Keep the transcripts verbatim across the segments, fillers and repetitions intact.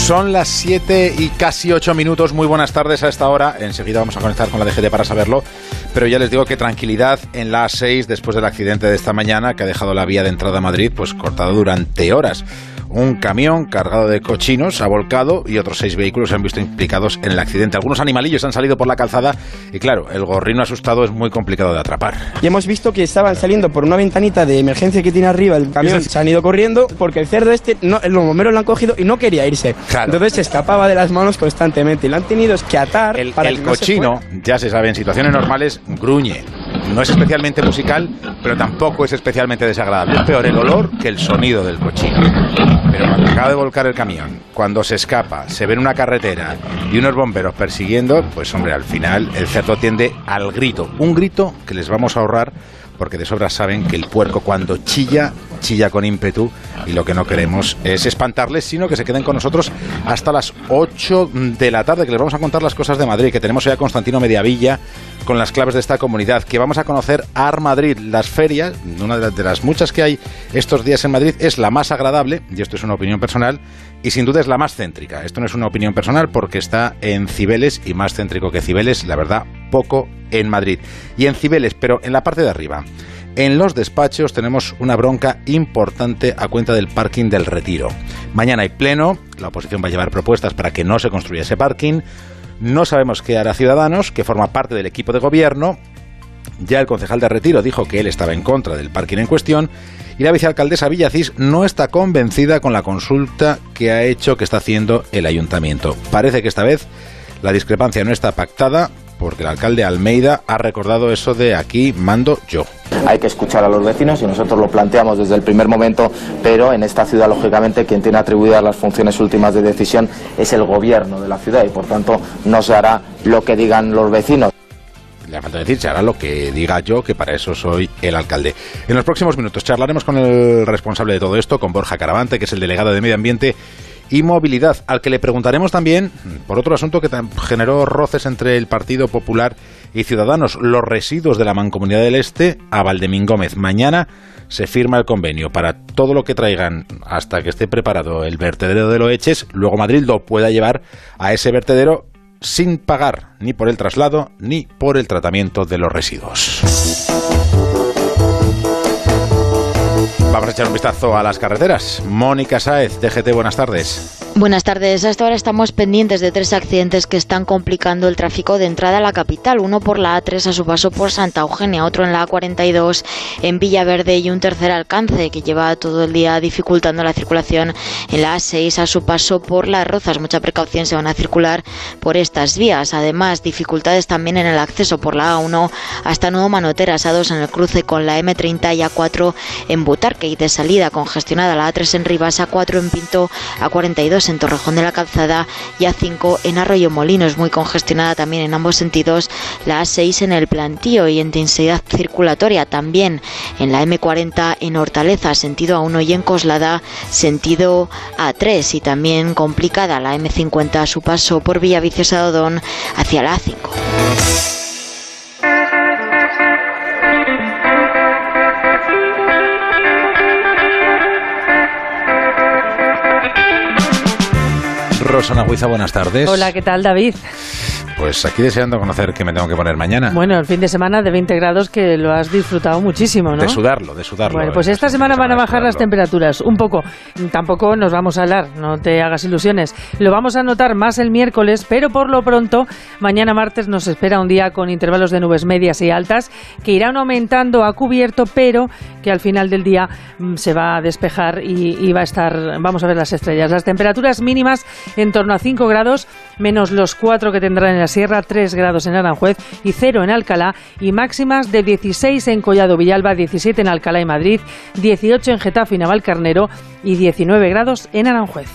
Son las siete y casi ocho minutos. Muy buenas tardes a esta hora. Enseguida vamos a conectar con la D G T para saberlo. Pero ya les digo que tranquilidad en la A seis después del accidente de esta mañana que ha dejado la vía de entrada a Madrid pues cortada durante horas. Un camión cargado de cochinos ha volcado y otros seis vehículos se han visto implicados en el accidente. Algunos animalillos han salido por la calzada y claro, el gorrino asustado es muy complicado de atrapar. Y hemos visto que estaban saliendo por una ventanita de emergencia que tiene arriba el camión. Se han ido corriendo porque el cerdo este, no, los bomberos lo han cogido y no quería irse. Claro. Entonces se escapaba de las manos constantemente y lo han tenido que atar. El, para el que no cochino, se ya se sabe, en situaciones normales gruñe. No es especialmente musical, pero tampoco es especialmente desagradable. Es peor el olor que el sonido del cochino. Pero cuando acaba de volcar el camión, cuando se escapa, se ve en una carretera y unos bomberos persiguiendo, pues hombre, al final el cerdo tiende al grito. Un grito que les vamos a ahorrar porque de sobra saben que el puerco cuando chilla, chilla con ímpetu y lo que no queremos es espantarles, sino que se queden con nosotros hasta las ocho de la tarde, que les vamos a contar las cosas de Madrid, que tenemos hoy a Constantino Mediavilla con las claves de esta comunidad, que vamos a conocer Art Madrid, las ferias, una de las muchas que hay estos días en Madrid, es la más agradable, y esto es una opinión personal, y sin duda es la más céntrica. Esto no es una opinión personal porque está en Cibeles, y más céntrico que Cibeles, la verdad, poco en Madrid. Y en Cibeles, pero en la parte de arriba. En los despachos tenemos una bronca importante a cuenta del parking del Retiro. Mañana hay pleno, la oposición va a llevar propuestas para que no se construya ese parking. No sabemos qué hará Ciudadanos, que forma parte del equipo de gobierno. Ya el concejal de Retiro dijo que él estaba en contra del parking en cuestión. Y la vicealcaldesa Villacís no está convencida con la consulta que ha hecho, que está haciendo el ayuntamiento. Parece que esta vez la discrepancia no está pactada, porque el alcalde Almeida ha recordado eso de aquí mando yo. Hay que escuchar a los vecinos y nosotros lo planteamos desde el primer momento, pero en esta ciudad, lógicamente, quien tiene atribuidas las funciones últimas de decisión es el gobierno de la ciudad y, por tanto, no se hará lo que digan los vecinos. Le falta decir, se hará lo que diga yo, que para eso soy el alcalde. En los próximos minutos charlaremos con el responsable de todo esto, con Borja Caravante, que es el delegado de Medio Ambiente y Movilidad, al que le preguntaremos también por otro asunto que generó roces entre el Partido Popular y Ciudadanos, los residuos de la Mancomunidad del Este a Valdemín Gómez. Mañana se firma el convenio para todo lo que traigan hasta que esté preparado el vertedero de Loeches, luego Madrid lo pueda llevar a ese vertedero sin pagar ni por el traslado ni por el tratamiento de los residuos. Vamos a echar un vistazo a las carreteras. Mónica Sáez, D G T, buenas tardes. Buenas tardes. Hasta ahora estamos pendientes de tres accidentes que están complicando el tráfico de entrada a la capital. Uno por la A tres a su paso por Santa Eugenia, otro en la A cuarenta y dos en Villaverde y un tercer alcance que lleva todo el día dificultando la circulación en la A seis a su paso por Las Rozas. Mucha precaución, se van a circular por estas vías. Además, dificultades también en el acceso por la A uno hasta Nuevo Manoteras, A dos en el cruce con la M treinta y A cuatro en Butarque y de salida congestionada la A tres en Rivas, A cuatro en Pinto, A cuarenta y dos en Torrejón de la Calzada y A cinco en Arroyo Molinos. Muy congestionada también en ambos sentidos la A seis en el Plantío y en densidad circulatoria también en la M cuarenta en Hortaleza, sentido A uno y en Coslada, sentido A tres, y también complicada la M cincuenta a su paso por Villaviciosa de Odón hacia la A cinco. Rosana Huiza, buenas tardes. Hola, ¿qué tal, David? Pues aquí deseando conocer qué me tengo que poner mañana. Bueno, el fin de semana de veinte grados que lo has disfrutado muchísimo, ¿no? De sudarlo, de sudarlo. Bueno, pues esta semana van a bajar las temperaturas un poco. Tampoco nos vamos a helar, no te hagas ilusiones. Lo vamos a notar más el miércoles, pero por lo pronto, mañana martes nos espera un día con intervalos de nubes medias y altas que irán aumentando a cubierto, pero que al final del día mmm, se va a despejar y, y va a estar, vamos a ver las estrellas. Las temperaturas mínimas en torno a cinco grados, menos los cuatro que tendrán en la Sierra, tres grados en Aranjuez y cero en Alcalá, y máximas de dieciséis en Collado Villalba, diecisiete en Alcalá y Madrid, dieciocho en Getafe y Navalcarnero y diecinueve grados en Aranjuez.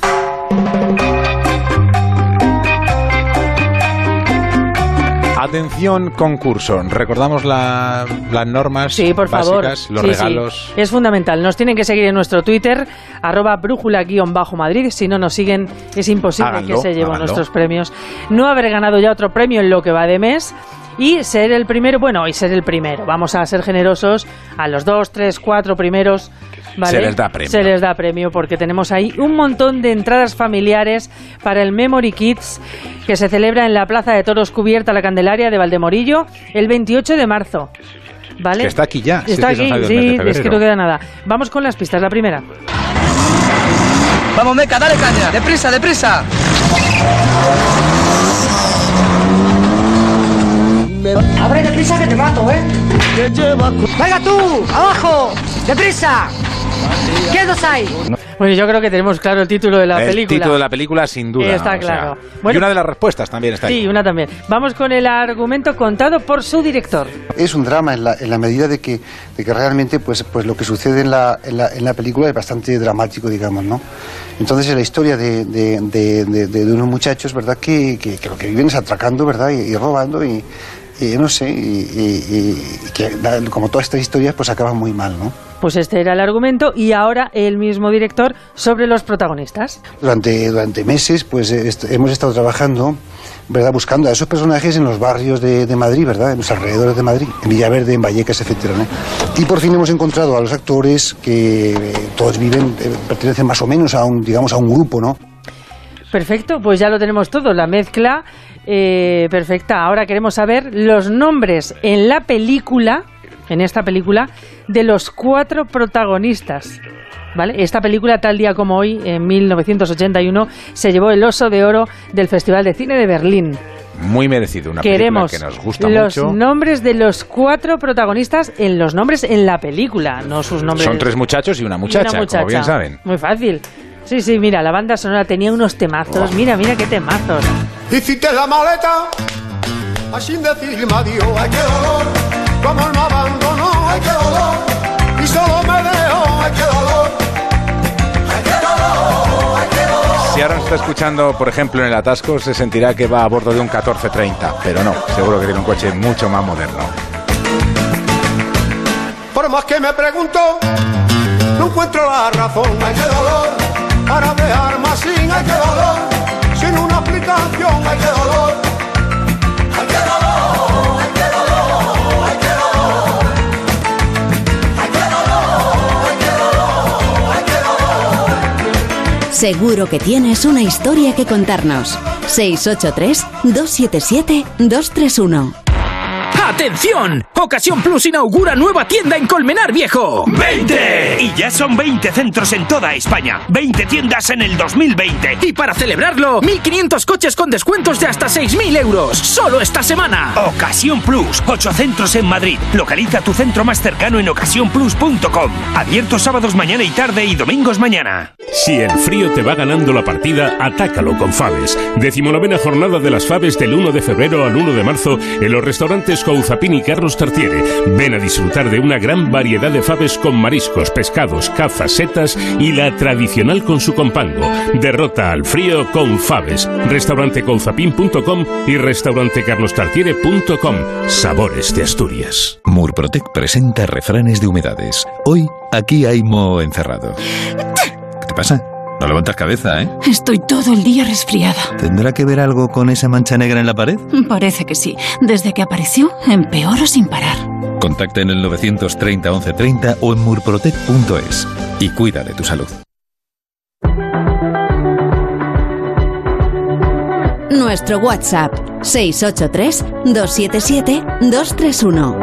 Atención, concurso. Recordamos la, las normas sí, por básicas, favor. los sí, regalos. Sí. Es fundamental. Nos tienen que seguir en nuestro Twitter, arroba brújula guión bajo Madrid. Si no nos siguen, es imposible háganlo, que se lleven nuestros premios. No haber ganado ya otro premio en lo que va de mes. Y ser el primero, bueno, y ser el primero. Vamos a ser generosos a los dos, tres, cuatro primeros. ¿vale? Se les da premio. Se les da premio porque tenemos ahí un montón de entradas familiares para el Memory Kids que se celebra en la Plaza de Toros Cubierta La Candelaria de Valdemorillo el veintiocho de marzo. ¿Vale? Que está aquí ya. Está sí, aquí, es sí, es que no queda nada. Vamos con las pistas. La primera. Vamos, Meca, dale caña. Deprisa, deprisa. Abre deprisa que te mato, ¿eh? ¡Venga tú! ¡Abajo! ¡Deprisa! ¿Quiénes hay? Bueno, yo creo que tenemos claro el título de la el película. El título de la película, sin duda. Está o claro. Sea, bueno, y una de las respuestas también está ahí. Sí, una también. Vamos con el argumento contado por su director. Es un drama en la, en la medida de que, de que realmente pues, pues lo que sucede en la, en, la, en la película es bastante dramático, digamos, ¿no? Entonces es la historia de, de, de, de, de unos muchachos, ¿verdad?, que, que, que lo que viven es atracando, ¿verdad?, y, y robando y... Y no sé, y, y, y que como todas estas historias pues acaban muy mal, ¿no? Pues este era el argumento y ahora el mismo director sobre los protagonistas. Durante, durante meses pues est- hemos estado trabajando, ¿verdad?, buscando a esos personajes en los barrios de, de Madrid, ¿verdad?, en los alrededores de Madrid, en Villaverde, en Vallecas, etcétera, ¿no? Y por fin hemos encontrado a los actores que eh, todos viven, eh, pertenecen más o menos a un, digamos, a un grupo, ¿no? Perfecto, pues ya lo tenemos todo, la mezcla eh, perfecta. Ahora queremos saber los nombres en la película, en esta película, de los cuatro protagonistas. ¿Vale? Esta película, tal día como hoy, en mil novecientos ochenta y uno, se llevó el Oso de Oro del Festival de Cine de Berlín. Muy merecido, una Queremos película que nos gusta los mucho. nombres de los cuatro protagonistas en los nombres en la película, no sus nombres. Son tres muchachos y una muchacha, y una muchacha, como bien saben. Muy fácil. Sí, sí, mira, la banda sonora tenía unos temazos. Oh. Mira, mira qué temazos. Hiciste la maleta, así decirme adiós. Ay, qué dolor, como no abandonó. Ay, qué dolor, y solo me dejó. Ay, qué dolor, ay, qué dolor, ay, qué dolor. Si ahora nos está escuchando, por ejemplo, en el atasco, se sentirá que va a bordo de un catorce treinta. Pero no, seguro que tiene un coche mucho más moderno. Por más que me pregunto, no encuentro la razón. Ay, qué dolor, para dejarme así. Ay, qué dolor, sin una aplicación. Ay, qué dolor, ay, qué dolor, ay, qué dolor, ay, qué dolor, ay, qué dolor, ay, qué dolor, ay, qué dolor. Seguro que tienes una historia que contarnos. seis ocho tres, dos siete siete, dos tres uno. ¡Atención! Ocasión Plus inaugura nueva tienda en Colmenar Viejo. ¡veinte! Y ya son veinte centros en toda España. veinte tiendas en el dos mil veinte. Y para celebrarlo, mil quinientos coches con descuentos de hasta seis mil euros. ¡Solo esta semana! Ocasión Plus. ocho centros en Madrid. Localiza tu centro más cercano en ocasión plus punto com. Abierto sábados mañana y tarde y domingos mañana. Si el frío te va ganando la partida, atácalo con Faves. Decimonovena jornada de las Faves del uno de febrero al uno de marzo en los restaurantes Couzapin y Carlos Tartiere. Ven a disfrutar de una gran variedad de faves con mariscos, pescados, cazas, setas y la tradicional con su compango. Derrota al frío con Faves. Restaurante couzapin punto com y restaurante carlos tartiere punto com. Sabores de Asturias. Murprotec presenta refranes de humedades. Hoy, aquí hay moho encerrado. ¿Qué te pasa? No levantas cabeza, ¿eh? Estoy todo el día resfriada. ¿Tendrá que ver algo con esa mancha negra en la pared? Parece que sí. Desde que apareció, empeoro sin parar. Contacta en el novecientos treinta once treinta o en murprotec punto es y cuida de tu salud. Nuestro WhatsApp seis ocho tres, dos siete siete, dos tres uno.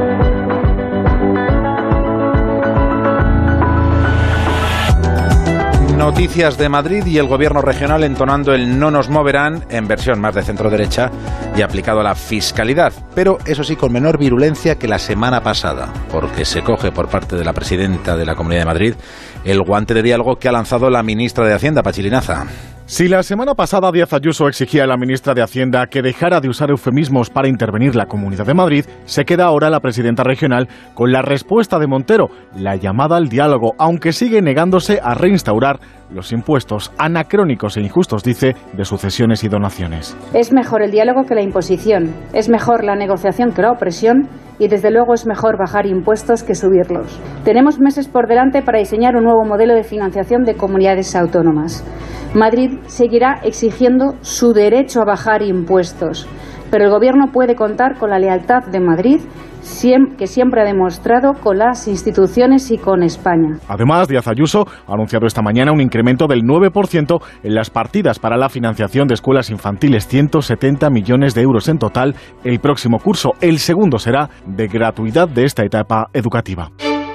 Noticias de Madrid y el gobierno regional entonando el no nos moverán en versión más de centro-derecha y aplicado a la fiscalidad, pero eso sí con menor virulencia que la semana pasada, porque se coge por parte de la presidenta de la Comunidad de Madrid el guante de diálogo que ha lanzado la ministra de Hacienda, Pachi Linaza. Si la semana pasada Díaz Ayuso exigía a la ministra de Hacienda que dejara de usar eufemismos para intervenir la Comunidad de Madrid, se queda ahora la presidenta regional con la respuesta de Montero, la llamada al diálogo, aunque sigue negándose a reinstaurar los impuestos anacrónicos e injustos, dice, de sucesiones y donaciones. Es mejor el diálogo que la imposición, es mejor la negociación que la opresión y desde luego es mejor bajar impuestos que subirlos. Tenemos meses por delante para diseñar un nuevo modelo de financiación de comunidades autónomas. Madrid seguirá exigiendo su derecho a bajar impuestos, pero el Gobierno puede contar con la lealtad de Madrid que siempre ha demostrado con las instituciones y con España. Además, Díaz Ayuso ha anunciado esta mañana un incremento del nueve por ciento en las partidas para la financiación de escuelas infantiles, ciento setenta millones de euros en total el próximo curso. El segundo será de gratuidad de esta etapa educativa.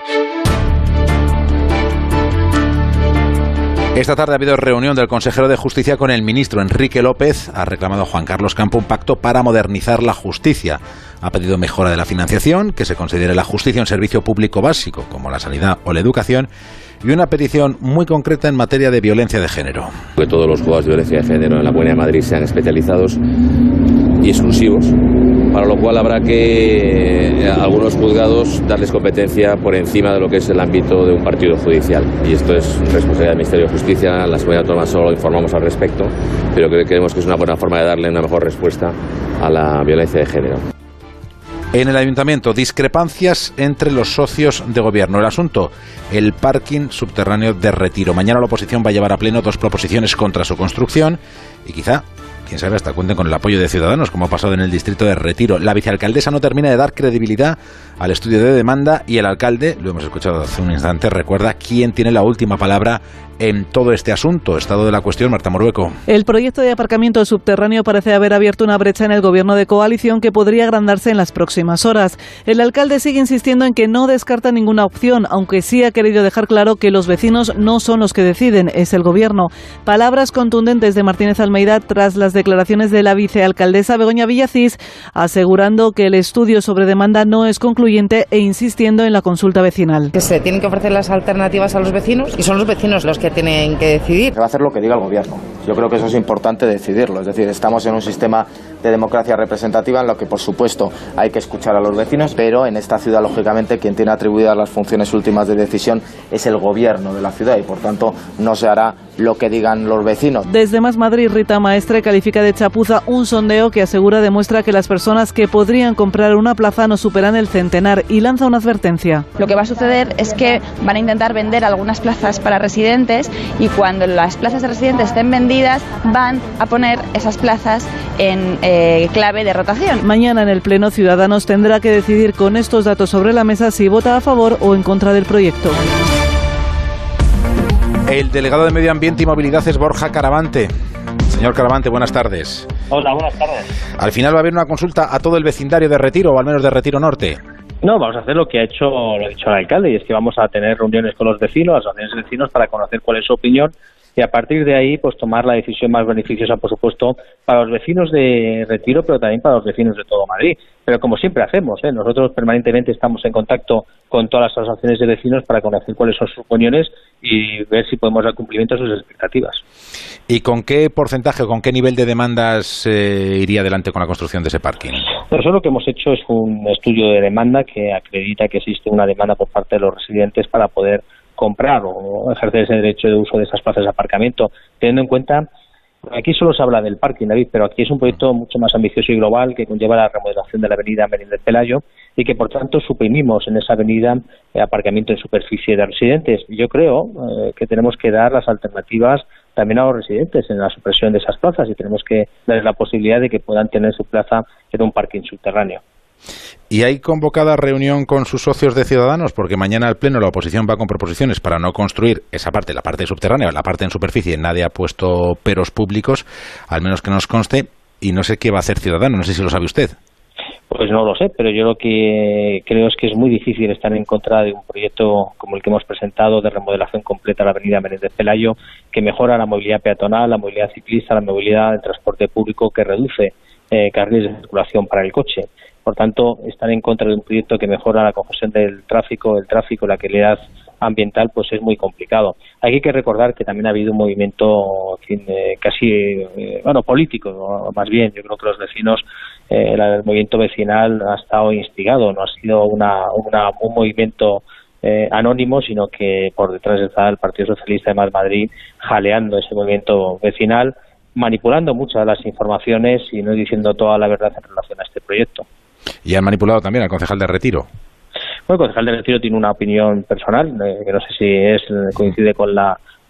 Esta tarde ha habido reunión del consejero de Justicia con el ministro Enrique López. Ha reclamado a Juan Carlos Campo un pacto para modernizar la justicia. Ha pedido mejora de la financiación, que se considere la justicia un servicio público básico, como la sanidad o la educación, y una petición muy concreta en materia de violencia de género. Que todos los juzgados de violencia de género en la Comunidad de Madrid sean especializados y exclusivos, para lo cual habrá que a algunos juzgados darles competencia por encima de lo que es el ámbito de un partido judicial. Y esto es responsabilidad del Ministerio de Justicia. Las comunidades autónomas solo informamos al respecto, pero creemos que es una buena forma de darle una mejor respuesta a la violencia de género. En el Ayuntamiento, discrepancias entre los socios de gobierno. El asunto, el parking subterráneo de Retiro. Mañana la oposición va a llevar a pleno dos proposiciones contra su construcción y quizá, quién sabe, hasta cuenten con el apoyo de Ciudadanos, como ha pasado en el distrito de Retiro. La vicealcaldesa no termina de dar credibilidad al estudio de demanda y el alcalde, lo hemos escuchado hace un instante, recuerda quién tiene la última palabra en todo este asunto. Estado de la cuestión, Marta Morueco. El proyecto de aparcamiento subterráneo parece haber abierto una brecha en el gobierno de coalición que podría agrandarse en las próximas horas. El alcalde sigue insistiendo en que no descarta ninguna opción, aunque sí ha querido dejar claro que los vecinos no son los que deciden, es el gobierno. Palabras contundentes de Martínez Almeida tras las declaraciones de la vicealcaldesa Begoña Villacís, asegurando que el estudio sobre demanda no es concluyente e insistiendo en la consulta vecinal. Que se tienen que ofrecer las alternativas a los vecinos y son los vecinos los que tienen que decidir. Se va a hacer lo que diga el gobierno. Yo creo que eso es importante decidirlo. Es decir, estamos en un sistema de democracia representativa en lo que, por supuesto, hay que escuchar a los vecinos, pero en esta ciudad, lógicamente, quien tiene atribuidas las funciones últimas de decisión es el gobierno de la ciudad y, por tanto, no se hará lo que digan los vecinos. Desde Más Madrid, Rita Maestre califica de chapuza un sondeo que asegura demuestra que las personas que podrían comprar una plaza no superan el centenar y lanza una advertencia. Lo que va a suceder es que van a intentar vender algunas plazas para residentes y cuando las plazas de residentes estén vendidas van a poner esas plazas en eh, clave de rotación. Mañana en el Pleno Ciudadanos tendrá que decidir con estos datos sobre la mesa si vota a favor o en contra del proyecto. El delegado de Medio Ambiente y Movilidad es Borja Caravante. Señor Caravante, buenas tardes. Hola, buenas tardes. Al final va a haber una consulta a todo el vecindario de Retiro, o al menos de Retiro Norte. No, vamos a hacer lo que ha hecho, lo ha dicho el alcalde, y es que vamos a tener reuniones con los vecinos, las asociaciones de vecinos, para conocer cuál es su opinión y a partir de ahí pues tomar la decisión más beneficiosa, por supuesto, para los vecinos de Retiro, pero también para los vecinos de todo Madrid. Pero como siempre hacemos, ¿eh? nosotros permanentemente estamos en contacto con todas las asociaciones de vecinos para conocer cuáles son sus opiniones y ver si podemos dar cumplimiento a sus expectativas. ¿Y con qué porcentaje o con qué nivel de demandas eh, iría adelante con la construcción de ese parking? Nosotros lo que hemos hecho es un estudio de demanda que acredita que existe una demanda por parte de los residentes para poder comprar o ejercer ese derecho de uso de esas plazas de aparcamiento, teniendo en cuenta, aquí solo se habla del parking, David, pero aquí es un proyecto mucho más ambicioso y global que conlleva la remodelación de la avenida Menéndez Pelayo y que por tanto suprimimos en esa avenida eh, aparcamiento en superficie de residentes. Yo creo eh, que tenemos que dar las alternativas también a los residentes en la supresión de esas plazas y tenemos que darles la posibilidad de que puedan tener su plaza en un parking subterráneo. ¿Y hay convocada reunión con sus socios de Ciudadanos? Porque mañana al Pleno la oposición va con proposiciones para no construir esa parte, la parte subterránea, la parte en superficie. Nadie ha puesto peros públicos, al menos que nos conste, y no sé qué va a hacer Ciudadanos, no sé si lo sabe usted. Pues no lo sé, pero yo lo que creo es que es muy difícil estar en contra de un proyecto como el que hemos presentado de remodelación completa de la avenida Menéndez Pelayo, que mejora la movilidad peatonal, la movilidad ciclista, la movilidad del transporte público, que reduce eh, carriles de circulación para el coche. Por tanto, estar en contra de un proyecto que mejora la congestión del tráfico, el tráfico, la calidad ambiental, pues es muy complicado. Hay que recordar que también ha habido un movimiento en fin, eh, casi, eh, bueno, político, ¿no? Más bien. Yo creo que los vecinos, eh, el movimiento vecinal ha estado instigado, no ha sido una, una un movimiento eh, anónimo, sino que por detrás está el Partido Socialista de Más Madrid jaleando ese movimiento vecinal, manipulando muchas de las informaciones y no diciendo toda la verdad en relación a este proyecto. Y han manipulado también al concejal de Retiro. Bueno, el concejal de Retiro tiene una opinión personal, eh, que no sé si es coincide con la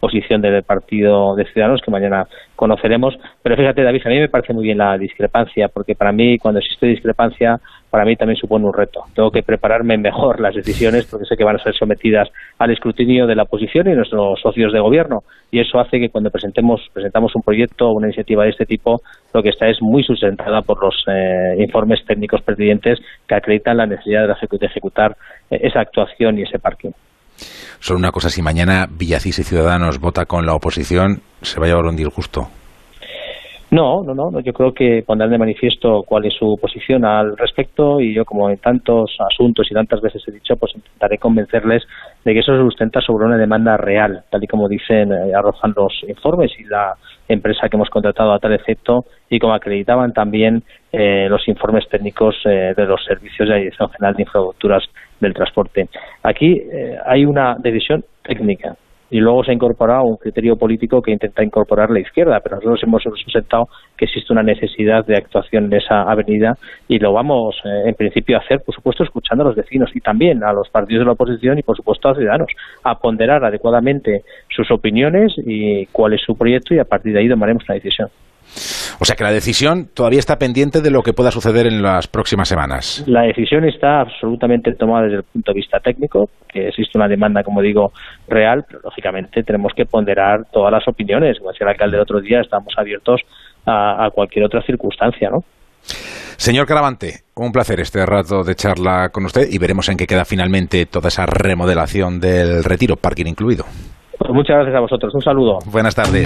posición del Partido de Ciudadanos, que mañana conoceremos. Pero fíjate, David, a mí me parece muy bien la discrepancia, porque para mí, cuando existe discrepancia, para mí también supone un reto. Tengo que prepararme mejor las decisiones, porque sé que van a ser sometidas al escrutinio de la oposición y nuestros socios de gobierno. Y eso hace que cuando presentemos presentamos un proyecto o una iniciativa de este tipo, lo que está es muy sustentada por los eh, informes técnicos pertinentes que acreditan la necesidad de ejecutar eh, esa actuación y ese parking. Solo una cosa, si mañana Villacís y Ciudadanos vota con la oposición, ¿se va a llevar un disgusto? No, no, no, yo creo que pondrán de manifiesto cuál es su posición al respecto, y yo, como en tantos asuntos y tantas veces he dicho, pues intentaré convencerles de que eso se sustenta sobre una demanda real, tal y como dicen, eh, arrojan los informes y la empresa que hemos contratado a tal efecto, y como acreditaban también eh, los informes técnicos eh, de los servicios de la Dirección General de Infraestructuras del Transporte. Aquí eh, hay una decisión técnica, y luego se ha incorporado un criterio político que intenta incorporar la izquierda, pero nosotros hemos sustentado que existe una necesidad de actuación en esa avenida, y lo vamos eh, en principio a hacer, por supuesto, escuchando a los vecinos y también a los partidos de la oposición y, por supuesto, a Ciudadanos, a ponderar adecuadamente sus opiniones y cuál es su proyecto, y a partir de ahí tomaremos una decisión. O sea que la decisión todavía está pendiente de lo que pueda suceder en las próximas semanas. La decisión está absolutamente tomada desde el punto de vista técnico, que existe una demanda, como digo, real, pero lógicamente tenemos que ponderar todas las opiniones. Como decía el alcalde el otro día, estamos abiertos a, a cualquier otra circunstancia, ¿no? Señor Caravante, un placer este rato de charla con usted, y veremos en qué queda finalmente toda esa remodelación del Retiro, parking incluido. Pues muchas gracias a vosotros. Un saludo. Buenas tardes.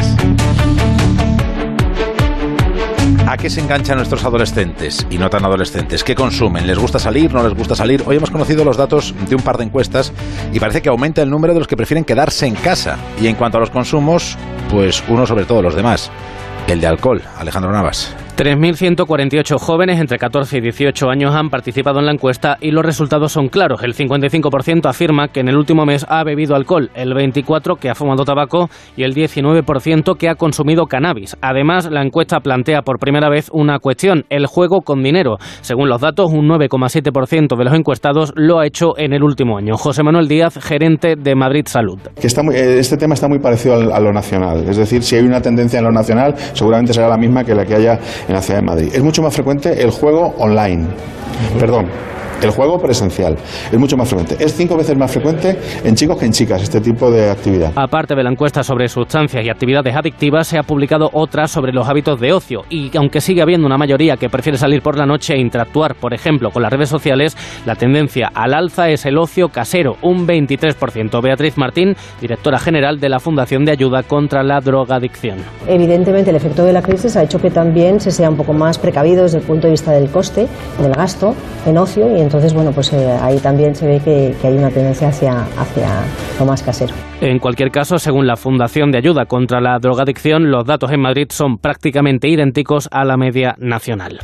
¿A qué se enganchan nuestros adolescentes y no tan adolescentes? ¿Qué consumen? ¿Les gusta salir? ¿No les gusta salir? Hoy hemos conocido los datos de un par de encuestas y parece que aumenta el número de los que prefieren quedarse en casa. Y en cuanto a los consumos, pues uno sobre todo los demás. El de alcohol. Alejandro Navas. tres mil ciento cuarenta y ocho jóvenes entre catorce y dieciocho años han participado en la encuesta, y los resultados son claros. El cincuenta y cinco por ciento afirma que en el último mes ha bebido alcohol, el veinticuatro por ciento que ha fumado tabaco y el diecinueve por ciento que ha consumido cannabis. Además, la encuesta plantea por primera vez una cuestión: el juego con dinero. Según los datos, un nueve coma siete por ciento de los encuestados lo ha hecho en el último año. José Manuel Díaz, gerente de Madrid Salud. Que está muy, este tema está muy parecido a lo nacional. Es decir, si hay una tendencia en lo nacional, seguramente será la misma que la que haya en la ciudad de Madrid. Es mucho más frecuente el juego online. Perdón. El juego presencial es mucho más frecuente. Es cinco veces más frecuente en chicos que en chicas este tipo de actividad. Aparte de la encuesta sobre sustancias y actividades adictivas, se ha publicado otra sobre los hábitos de ocio. Y aunque sigue habiendo una mayoría que prefiere salir por la noche e interactuar, por ejemplo, con las redes sociales, la tendencia al alza es el ocio casero, un veintitrés por ciento. Beatriz Martín, directora general de la Fundación de Ayuda contra la Drogadicción. Evidentemente, el efecto de la crisis ha hecho que también se sea un poco más precavido desde el punto de vista del coste, del gasto en ocio, y entonces, bueno, pues eh, ahí también se ve que, que hay una tendencia hacia, hacia lo más casero. En cualquier caso, según la Fundación de Ayuda contra la Drogadicción, los datos en Madrid son prácticamente idénticos a la media nacional.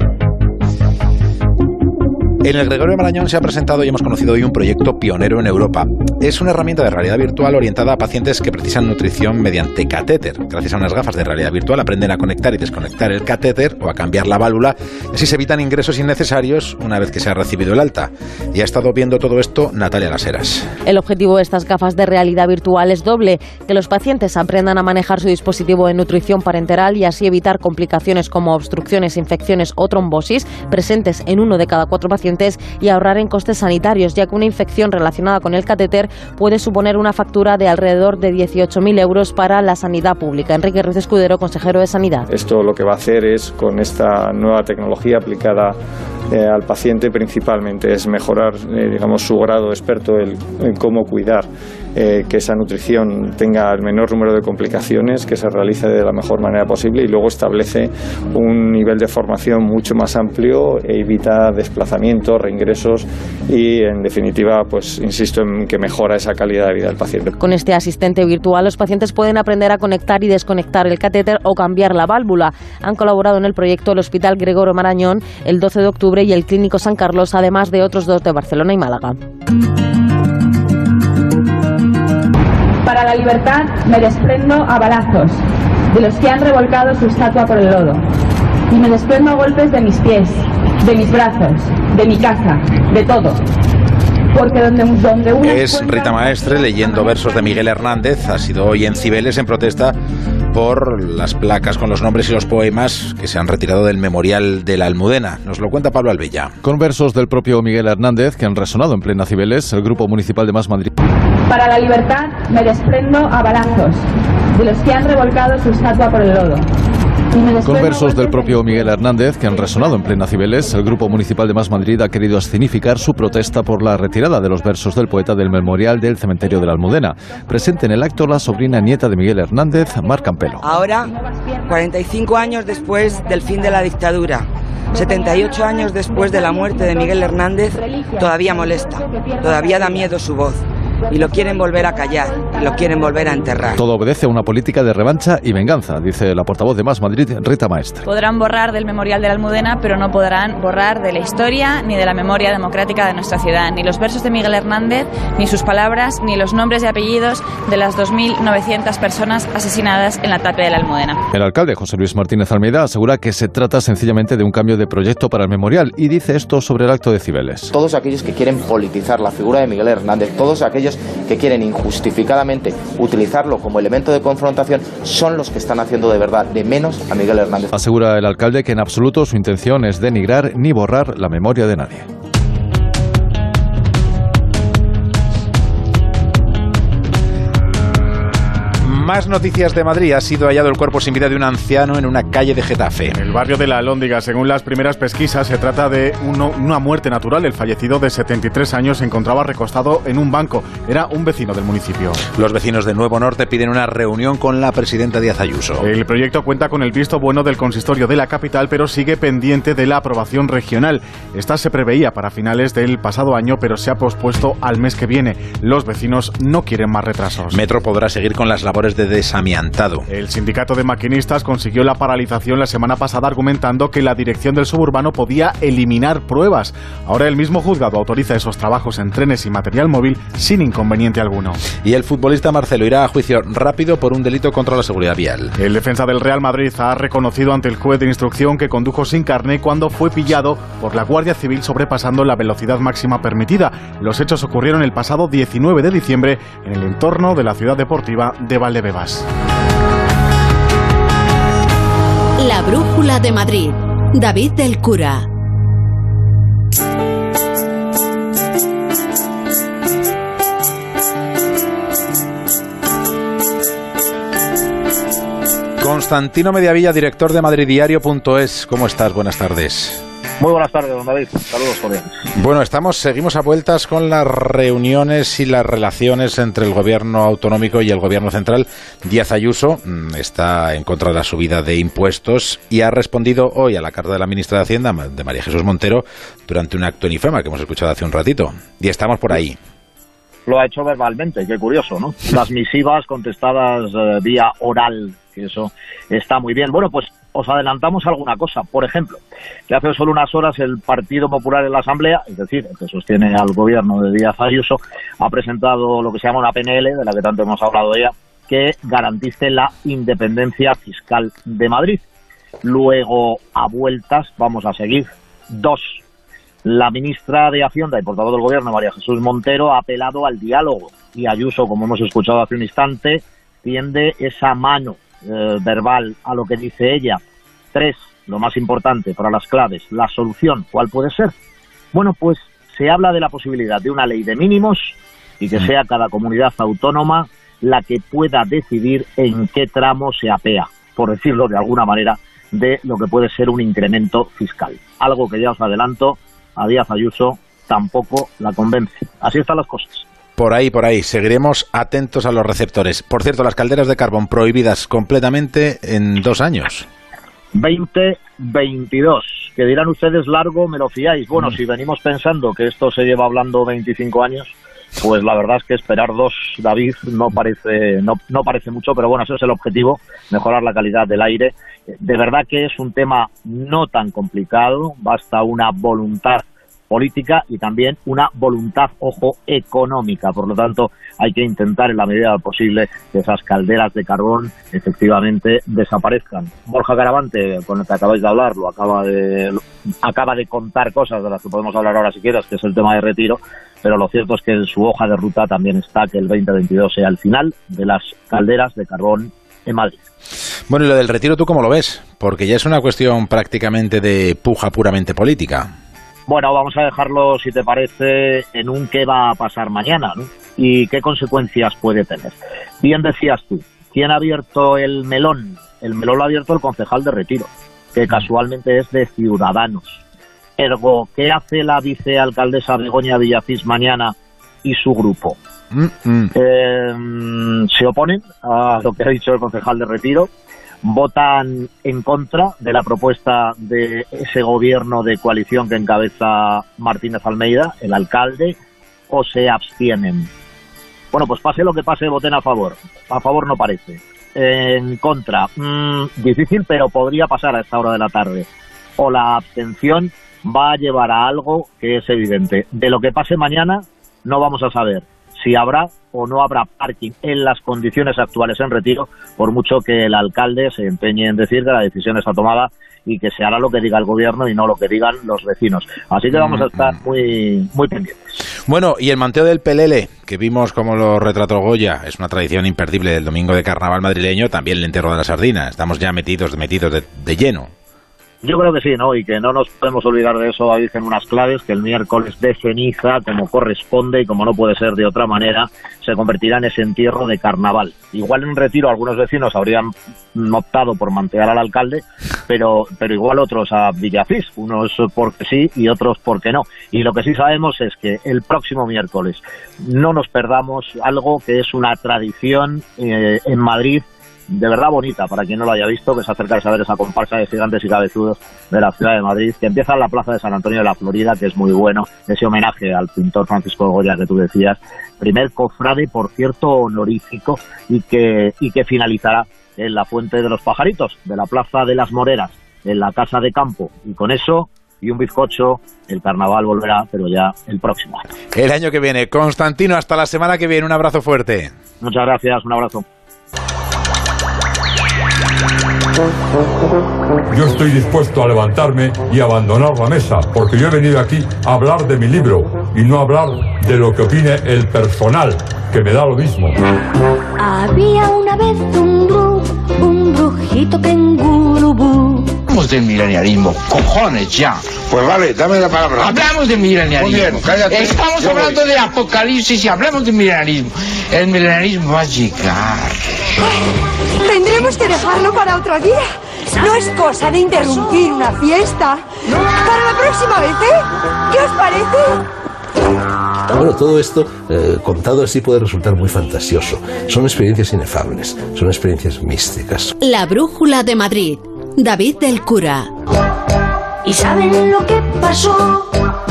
En el Gregorio Marañón se ha presentado y hemos conocido hoy un proyecto pionero en Europa. Es una herramienta de realidad virtual orientada a pacientes que precisan nutrición mediante catéter. Gracias a unas gafas de realidad virtual aprenden a conectar y desconectar el catéter o a cambiar la válvula, y así se evitan ingresos innecesarios una vez que se ha recibido el alta. Y ha estado viendo todo esto Natalia Las Heras. El objetivo de estas gafas de realidad virtual es doble: que los pacientes aprendan a manejar su dispositivo de nutrición parenteral y así evitar complicaciones como obstrucciones, infecciones o trombosis presentes en uno de cada cuatro pacientes, y ahorrar en costes sanitarios, ya que una infección relacionada con el catéter puede suponer una factura de alrededor de dieciocho mil euros para la sanidad pública. Enrique Ruiz Escudero, consejero de Sanidad. Esto lo que va a hacer es, con esta nueva tecnología aplicada eh, al paciente, principalmente es mejorar eh, digamos, su grado experto en, en cómo cuidar eh, que esa nutrición tenga el menor número de complicaciones, que se realice de la mejor manera posible, y luego establece un nivel de formación mucho más amplio e evita desplazamientos, reingresos y, en definitiva, pues insisto en que mejora esa calidad de vida del paciente. Con este asistente virtual, los pacientes pueden aprender a conectar y desconectar el catéter o cambiar la válvula. Han colaborado en el proyecto el Hospital Gregorio Marañón, el doce de octubre y el Clínico San Carlos, además de otros dos de Barcelona y Málaga. Para la libertad me desprendo a balazos de los que han revolcado su estatua por el lodo, y me desprendo a golpes de mis pies, de mis brazos, de mi casa, de todo. Porque donde, donde una es Rita Maestre leyendo versos de Miguel Hernández. Ha sido hoy en Cibeles en protesta por las placas con los nombres y los poemas que se han retirado del memorial de la Almudena. Nos lo cuenta Pablo Albella. Con versos del propio Miguel Hernández que han resonado en plena Cibeles, el Grupo Municipal de Más Madrid. Para la libertad me desprendo a balazos de los que han revolcado su estatua por el lodo. Con versos del propio Miguel Hernández que han resonado en plena Cibeles, el Grupo Municipal de Más Madrid ha querido escenificar su protesta por la retirada de los versos del poeta del memorial del cementerio de la Almudena. Presente en el acto la sobrina nieta de Miguel Hernández, Mar Campelo. Ahora, cuarenta y cinco años después del fin de la dictadura, setenta y ocho años después de la muerte de Miguel Hernández, todavía molesta, todavía da miedo su voz. Y lo quieren volver a callar, lo quieren volver a enterrar. Todo obedece a una política de revancha y venganza, dice la portavoz de Más Madrid, Rita Maestre. Podrán borrar del memorial de la Almudena, pero no podrán borrar de la historia ni de la memoria democrática de nuestra ciudad. Ni los versos de Miguel Hernández, ni sus palabras, ni los nombres y apellidos de las dos mil novecientas personas asesinadas en la tapia de la Almudena. El alcalde José Luis Martínez Almeida asegura que se trata sencillamente de un cambio de proyecto para el memorial y dice esto sobre el acto de Cibeles. Todos aquellos que quieren politizar la figura de Miguel Hernández, todos aquellos que quieren injustificadamente utilizarlo como elemento de confrontación, son los que están haciendo de verdad de menos a Miguel Hernández. Asegura el alcalde que en absoluto su intención es denigrar ni borrar la memoria de nadie. Más noticias de Madrid. Ha sido hallado el cuerpo sin vida de un anciano en una calle de Getafe. En el barrio de La Alhóndiga, según las primeras pesquisas, se trata de uno, una muerte natural. El fallecido de setenta y tres años se encontraba recostado en un banco. Era un vecino del municipio. Los vecinos de Nuevo Norte piden una reunión con la presidenta Díaz Ayuso. El proyecto cuenta con el visto bueno del consistorio de la capital, pero sigue pendiente de la aprobación regional. Esta se preveía para finales del pasado año, pero se ha pospuesto al mes que viene. Los vecinos no quieren más retrasos. Metro podrá seguir con las labores de desamiantado. El sindicato de maquinistas consiguió la paralización la semana pasada argumentando que la dirección del suburbano podía eliminar pruebas. Ahora el mismo juzgado autoriza esos trabajos en trenes y material móvil sin inconveniente alguno. Y el futbolista Marcelo irá a juicio rápido por un delito contra la seguridad vial. El defensa del Real Madrid ha reconocido ante el juez de instrucción que condujo sin carné cuando fue pillado por la Guardia Civil sobrepasando la velocidad máxima permitida. Los hechos ocurrieron el pasado diecinueve de diciembre en el entorno de la ciudad deportiva de Valdebebas. La brújula de Madrid. David del Cura. Constantino Mediavilla, director de madridiario punto es. ¿Cómo estás? Buenas tardes. Muy buenas tardes, don David. Saludos cordiales. Bueno, estamos, seguimos a vueltas con las reuniones y las relaciones entre el gobierno autonómico y el gobierno central. Díaz Ayuso está en contra de la subida de impuestos y ha respondido hoy a la carta de la ministra de Hacienda, de María Jesús Montero, durante un acto en IFEMA que hemos escuchado hace un ratito. Y estamos por ahí. Lo ha hecho verbalmente, qué curioso, ¿no? Las misivas contestadas eh, vía oral, que eso está muy bien. Bueno, pues os adelantamos alguna cosa. Por ejemplo, que hace solo unas horas el Partido Popular en la Asamblea, es decir, el que sostiene al gobierno de Díaz Ayuso, ha presentado lo que se llama una P N L, de la que tanto hemos hablado ya, que garantice la independencia fiscal de Madrid. Luego, a vueltas, vamos a seguir. Dos. La ministra de Hacienda y portavoz del Gobierno, María Jesús Montero, ha apelado al diálogo y Ayuso, como hemos escuchado hace un instante, tiende esa mano eh, verbal a lo que dice ella. Tres, lo más importante para las claves, la solución, ¿cuál puede ser? Bueno, pues se habla de la posibilidad de una ley de mínimos y que sea cada comunidad autónoma la que pueda decidir en qué tramo se apea, por decirlo de alguna manera, de lo que puede ser un incremento fiscal. Algo que ya os adelanto, a Díaz Ayuso tampoco la convence. Así están las cosas. Por ahí, por ahí. Seguiremos atentos a los receptores. Por cierto, las calderas de carbón prohibidas completamente en dos años. veinte veintidós. Que dirán ustedes, largo, me lo fiáis. Bueno, mm. si venimos pensando que esto se lleva hablando veinticinco años, pues la verdad es que esperar dos, David, no parece, no, no parece mucho, pero bueno, ese es el objetivo, mejorar la calidad del aire. De verdad que es un tema no tan complicado, basta una voluntad política y también una voluntad, ojo, económica. Por lo tanto, hay que intentar en la medida posible que esas calderas de carbón efectivamente desaparezcan. Borja Garavante, con el que acabáis de hablar, lo acaba de acaba de contar cosas de las que podemos hablar ahora si quieres, que es el tema de Retiro, pero lo cierto es que en su hoja de ruta también está que el veinte veintidós sea el final de las calderas de carbón en Madrid. Bueno, y lo del Retiro, ¿tú cómo lo ves? Porque ya es una cuestión prácticamente de puja puramente política. Bueno, vamos a dejarlo, si te parece, en un qué va a pasar mañana, ¿no? Y qué consecuencias puede tener. Bien decías tú, ¿quién ha abierto el melón? El melón lo ha abierto el concejal de Retiro, que casualmente es de Ciudadanos. Ergo, ¿qué hace la vicealcaldesa Begoña Villacís mañana y su grupo? Mm-hmm. Eh, se oponen a lo que ha dicho el concejal de Retiro, votan en contra de la propuesta de ese gobierno de coalición que encabeza Martínez Almeida, el alcalde, o se abstienen. Bueno, pues pase lo que pase, voten a favor. A favor no parece. En contra, mmm, difícil, pero podría pasar a esta hora de la tarde. O la abstención va a llevar a algo que es evidente. De lo que pase mañana no vamos a saber si habrá o no habrá parking en las condiciones actuales en Retiro, por mucho que el alcalde se empeñe en decir que la decisión está tomada y que se hará lo que diga el gobierno y no lo que digan los vecinos. Así que vamos a estar muy, muy pendientes. Bueno, y el manteo del pelele, que vimos como lo retrató Goya, es una tradición imperdible del domingo de carnaval madrileño, también el entierro de la sardina. Estamos ya metidos, metidos de, de lleno. Yo creo que sí, ¿no? Y que no nos podemos olvidar de eso, dicen unas claves, que el miércoles de ceniza, como corresponde y como no puede ser de otra manera, se convertirá en ese entierro de carnaval. Igual en Retiro algunos vecinos habrían optado por mantear al alcalde, pero pero igual otros a Villacís, unos porque sí y otros porque no. Y lo que sí sabemos es que el próximo miércoles no nos perdamos algo que es una tradición eh, en Madrid, de verdad bonita, para quien no lo haya visto, que es acercarse a ver esa comparsa de gigantes y cabezudos de la ciudad de Madrid, que empieza en la plaza de San Antonio de la Florida, que es muy bueno, ese homenaje al pintor Francisco Goya que tú decías, primer cofrade, por cierto, honorífico, y que, y que finalizará en la Fuente de los Pajaritos, de la Plaza de las Moreras, en la Casa de Campo, y con eso y un bizcocho, el carnaval volverá, pero ya el próximo año. El año que viene. Constantino, hasta la semana que viene, un abrazo fuerte. Muchas gracias, un abrazo. Yo estoy dispuesto a levantarme y abandonar la mesa, porque yo he venido aquí a hablar de mi libro y no a hablar de lo que opine el personal, que me da lo mismo. Había una vez un bru, un brujito kengurubú. Hablamos del milenialismo, cojones ya. Pues vale, dame la palabra. Hablamos de milenialismo. Muy bien, cállate. Estamos Yo hablando voy. de apocalipsis y hablamos de milenialismo. El milenialismo va a llegar. Tendremos que dejarlo para otro día. No es cosa de interrumpir una fiesta. Para la próxima vez, ¿eh? ¿Qué os parece? Bueno, todo esto eh, contado así puede resultar muy fantasioso. Son experiencias inefables, son experiencias místicas. La Brújula de Madrid, David del Cura. ¿Y saben lo que pasó?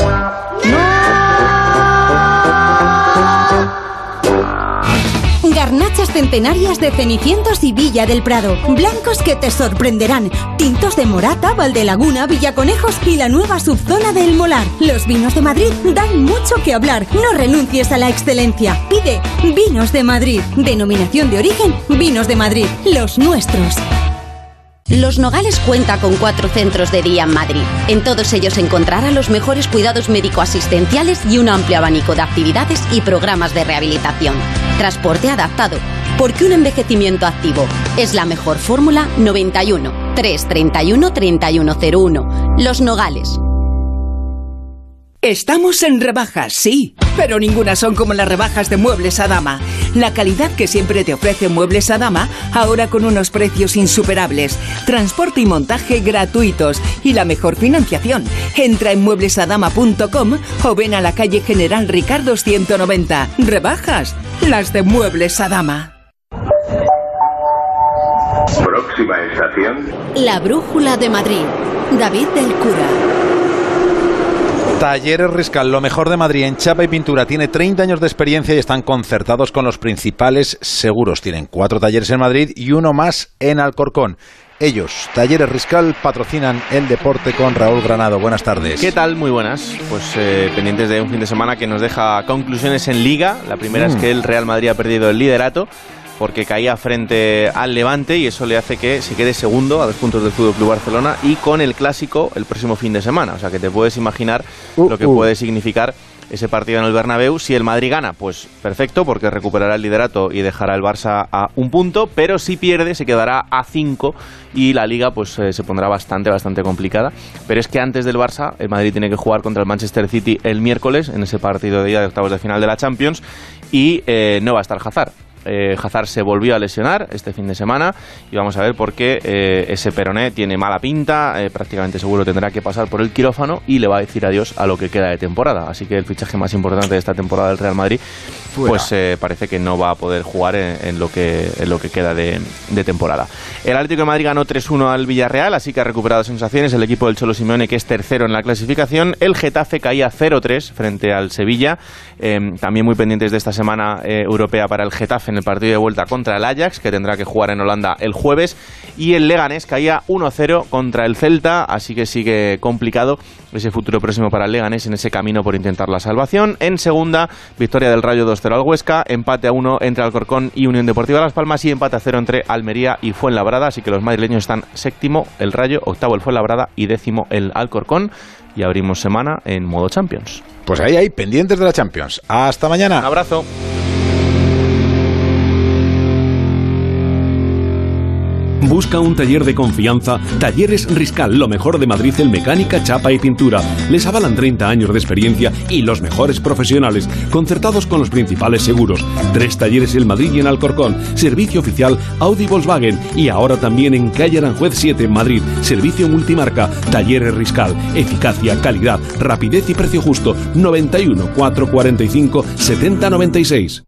Garnachas centenarias de Cenicientos y Villa del Prado. Blancos que te sorprenderán. Tintos de Morata, Valdelaguna, Villaconejos y la nueva subzona del Molar. Los vinos de Madrid dan mucho que hablar. No renuncies a la excelencia. Pide Vinos de Madrid. Denominación de origen, Vinos de Madrid. Los nuestros. Los Nogales cuenta con cuatro centros de día en Madrid. En todos ellos encontrará los mejores cuidados médico-asistenciales y un amplio abanico de actividades y programas de rehabilitación. Transporte adaptado, porque un envejecimiento activo es la mejor fórmula. Noventa y uno, trescientos treinta y uno, treinta y uno cero uno. Los Nogales. Estamos en rebajas, sí, pero ninguna son como las rebajas de Muebles Adama. La calidad que siempre te ofrece Muebles Adama, ahora con unos precios insuperables, transporte y montaje gratuitos y la mejor financiación. Entra en muebles adama punto com o ven a la calle General Ricardo ciento noventa. Rebajas, las de Muebles Adama. Próxima estación. La Brújula de Madrid, David del Cura. Talleres Riscal, lo mejor de Madrid en chapa y pintura. Tiene treinta años de experiencia y están concertados con los principales seguros. Tienen cuatro talleres en Madrid y uno más en Alcorcón. Ellos, Talleres Riscal, patrocinan el deporte con Raúl Granado. Buenas tardes. ¿Qué tal? Muy buenas. Pues eh, pendientes de un fin de semana que nos deja conclusiones en Liga. La primera mm. es que el Real Madrid ha perdido el liderato. porque caía frente al Levante y eso le hace que se quede segundo a dos puntos del F C Barcelona y con el Clásico el próximo fin de semana. O sea que te puedes imaginar uh, lo que uh. puede significar ese partido en el Bernabéu. Si el Madrid gana, pues perfecto, porque recuperará el liderato y dejará el Barça a un punto, pero si pierde se quedará a cinco y la Liga pues eh, se pondrá bastante, bastante complicada. Pero es que antes del Barça, el Madrid tiene que jugar contra el Manchester City el miércoles, en ese partido de ida de octavos de final de la Champions, y eh, no va a estar Hazard. Eh, Hazard se volvió a lesionar este fin de semana y vamos a ver por qué eh, ese peroné tiene mala pinta, eh, prácticamente seguro tendrá que pasar por el quirófano y le va a decir adiós a lo que queda de temporada, así que el fichaje más importante de esta temporada del Real Madrid Fuera. pues eh, parece que no va a poder jugar en, en, lo, que, en lo que queda de, de temporada. El Atlético de Madrid ganó tres uno al Villarreal, así que ha recuperado sensaciones el equipo del Cholo Simeone, que es tercero en la clasificación. El Getafe caía cero tres frente al Sevilla, eh, también muy pendientes de esta semana eh, europea para el Getafe en el partido de vuelta contra el Ajax, que tendrá que jugar en Holanda el jueves, y el Leganés caía uno cero contra el Celta, así que sigue complicado ese futuro próximo para el Leganés en ese camino por intentar la salvación. En segunda, victoria del Rayo dos cero al Huesca, empate a uno entre Alcorcón y Unión Deportiva Las Palmas y empate a cero entre Almería y Fuenlabrada, así que los madrileños están séptimo el Rayo, octavo el Fuenlabrada y décimo el Alcorcón, y abrimos semana en modo Champions. Pues ahí hay pendientes de la Champions. Hasta mañana. Un abrazo. Busca un taller de confianza. Talleres Riscal, lo mejor de Madrid en mecánica, chapa y pintura. Les avalan treinta años de experiencia y los mejores profesionales, concertados con los principales seguros. Tres talleres en Madrid y en Alcorcón. Servicio oficial Audi Volkswagen. Y ahora también en calle Aranjuez siete en Madrid. Servicio multimarca. Talleres Riscal. Eficacia, calidad, rapidez y precio justo. noventa y uno, cuatrocientos cuarenta y cinco, setenta noventa y seis.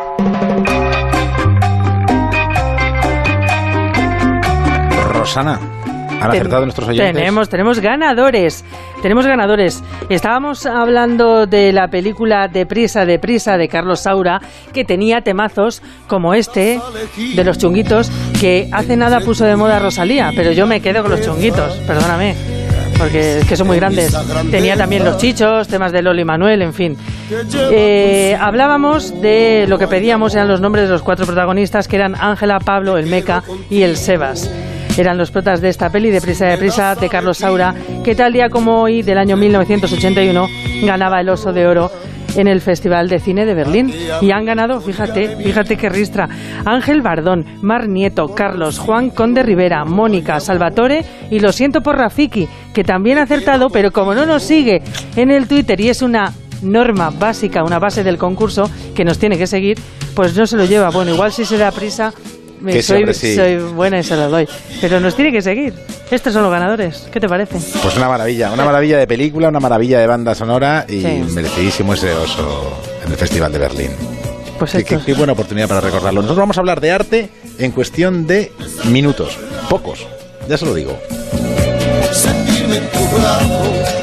Rosana, ¿han acertado nuestros oyentes? Tenemos, tenemos ganadores, tenemos ganadores. Estábamos hablando de la película Deprisa, Deprisa de Carlos Saura, que tenía temazos como este, de los chunguitos, que hace nada puso de moda Rosalía, pero yo me quedo con los chunguitos, perdóname, porque es que son muy grandes. Tenía también los chichos, temas de Loli Manuel, en fin. Eh, hablábamos de lo que pedíamos, eran los nombres de los cuatro protagonistas, que eran Ángela, Pablo, el Meca y el Sebas. Eran los protas de esta peli, Deprisa, Deprisa, de Carlos Saura, que tal día como hoy, del año mil novecientos ochenta y uno, ganaba el Oso de Oro en el Festival de Cine de Berlín. Y han ganado, fíjate, fíjate qué ristra, Ángel Bardón, Mar Nieto, Carlos, Juan Conde Rivera, Mónica, Salvatore y Lo siento por Rafiki, que también ha acertado, pero como no nos sigue en el Twitter y es una norma básica, una base del concurso que nos tiene que seguir, pues no se lo lleva. Bueno, igual si se da prisa... Que soy, hombre, sí. soy buena y se lo doy, pero nos tiene que seguir. Estos son los ganadores. ¿Qué te parece? Pues una maravilla, una maravilla de película, una maravilla de banda sonora y sí. merecidísimo ese oso en el Festival de Berlín. Pues qué, qué, qué buena oportunidad para recordarlo. Nosotros vamos a hablar de arte en cuestión de minutos, pocos, ya se lo digo. Sentirme en tu brazo,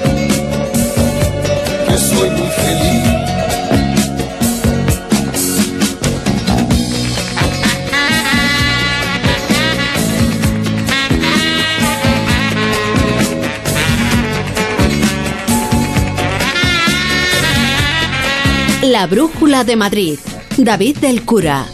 que soy muy feliz. La Brújula de Madrid. David del Cura.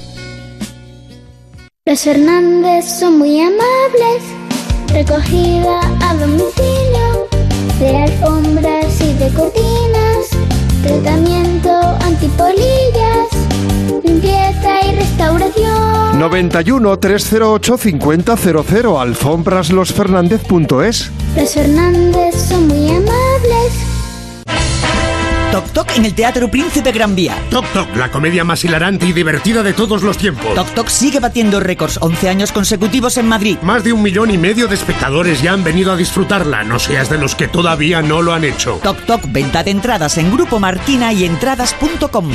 Los Fernández son muy amables. Recogida a domicilio de alfombras y de cortinas. Tratamiento antipolillas. Limpieza y restauración. noventa y uno, trescientos ocho, cincuenta cero cero. alfombras los fernández punto es. Los Fernández son muy amables. Toc Toc en el Teatro Príncipe Gran Vía. Toc Toc, la comedia más hilarante y divertida de todos los tiempos. Toc Toc sigue batiendo récords, once años consecutivos en Madrid. Más de un millón y medio de espectadores ya han venido a disfrutarla, no seas de los que todavía no lo han hecho. Toc Toc, venta de entradas en Grupo Marquina y entradas punto com.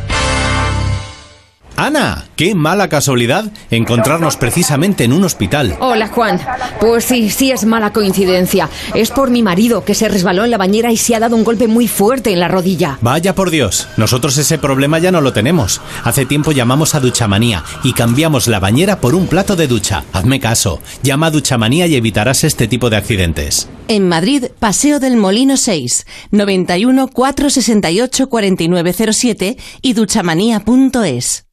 Ana, qué mala casualidad encontrarnos precisamente en un hospital. Hola, Juan. Pues sí, sí es mala coincidencia. Es por mi marido, que se resbaló en la bañera y se ha dado un golpe muy fuerte en la rodilla. Vaya por Dios, nosotros ese problema ya no lo tenemos. Hace tiempo llamamos a Duchamanía y cambiamos la bañera por un plato de ducha. Hazme caso, llama a Duchamanía y evitarás este tipo de accidentes. En Madrid, Paseo del Molino seis, noventa y uno, cuatrocientos sesenta y ocho, cuarenta y nueve cero siete y duchamanía punto es.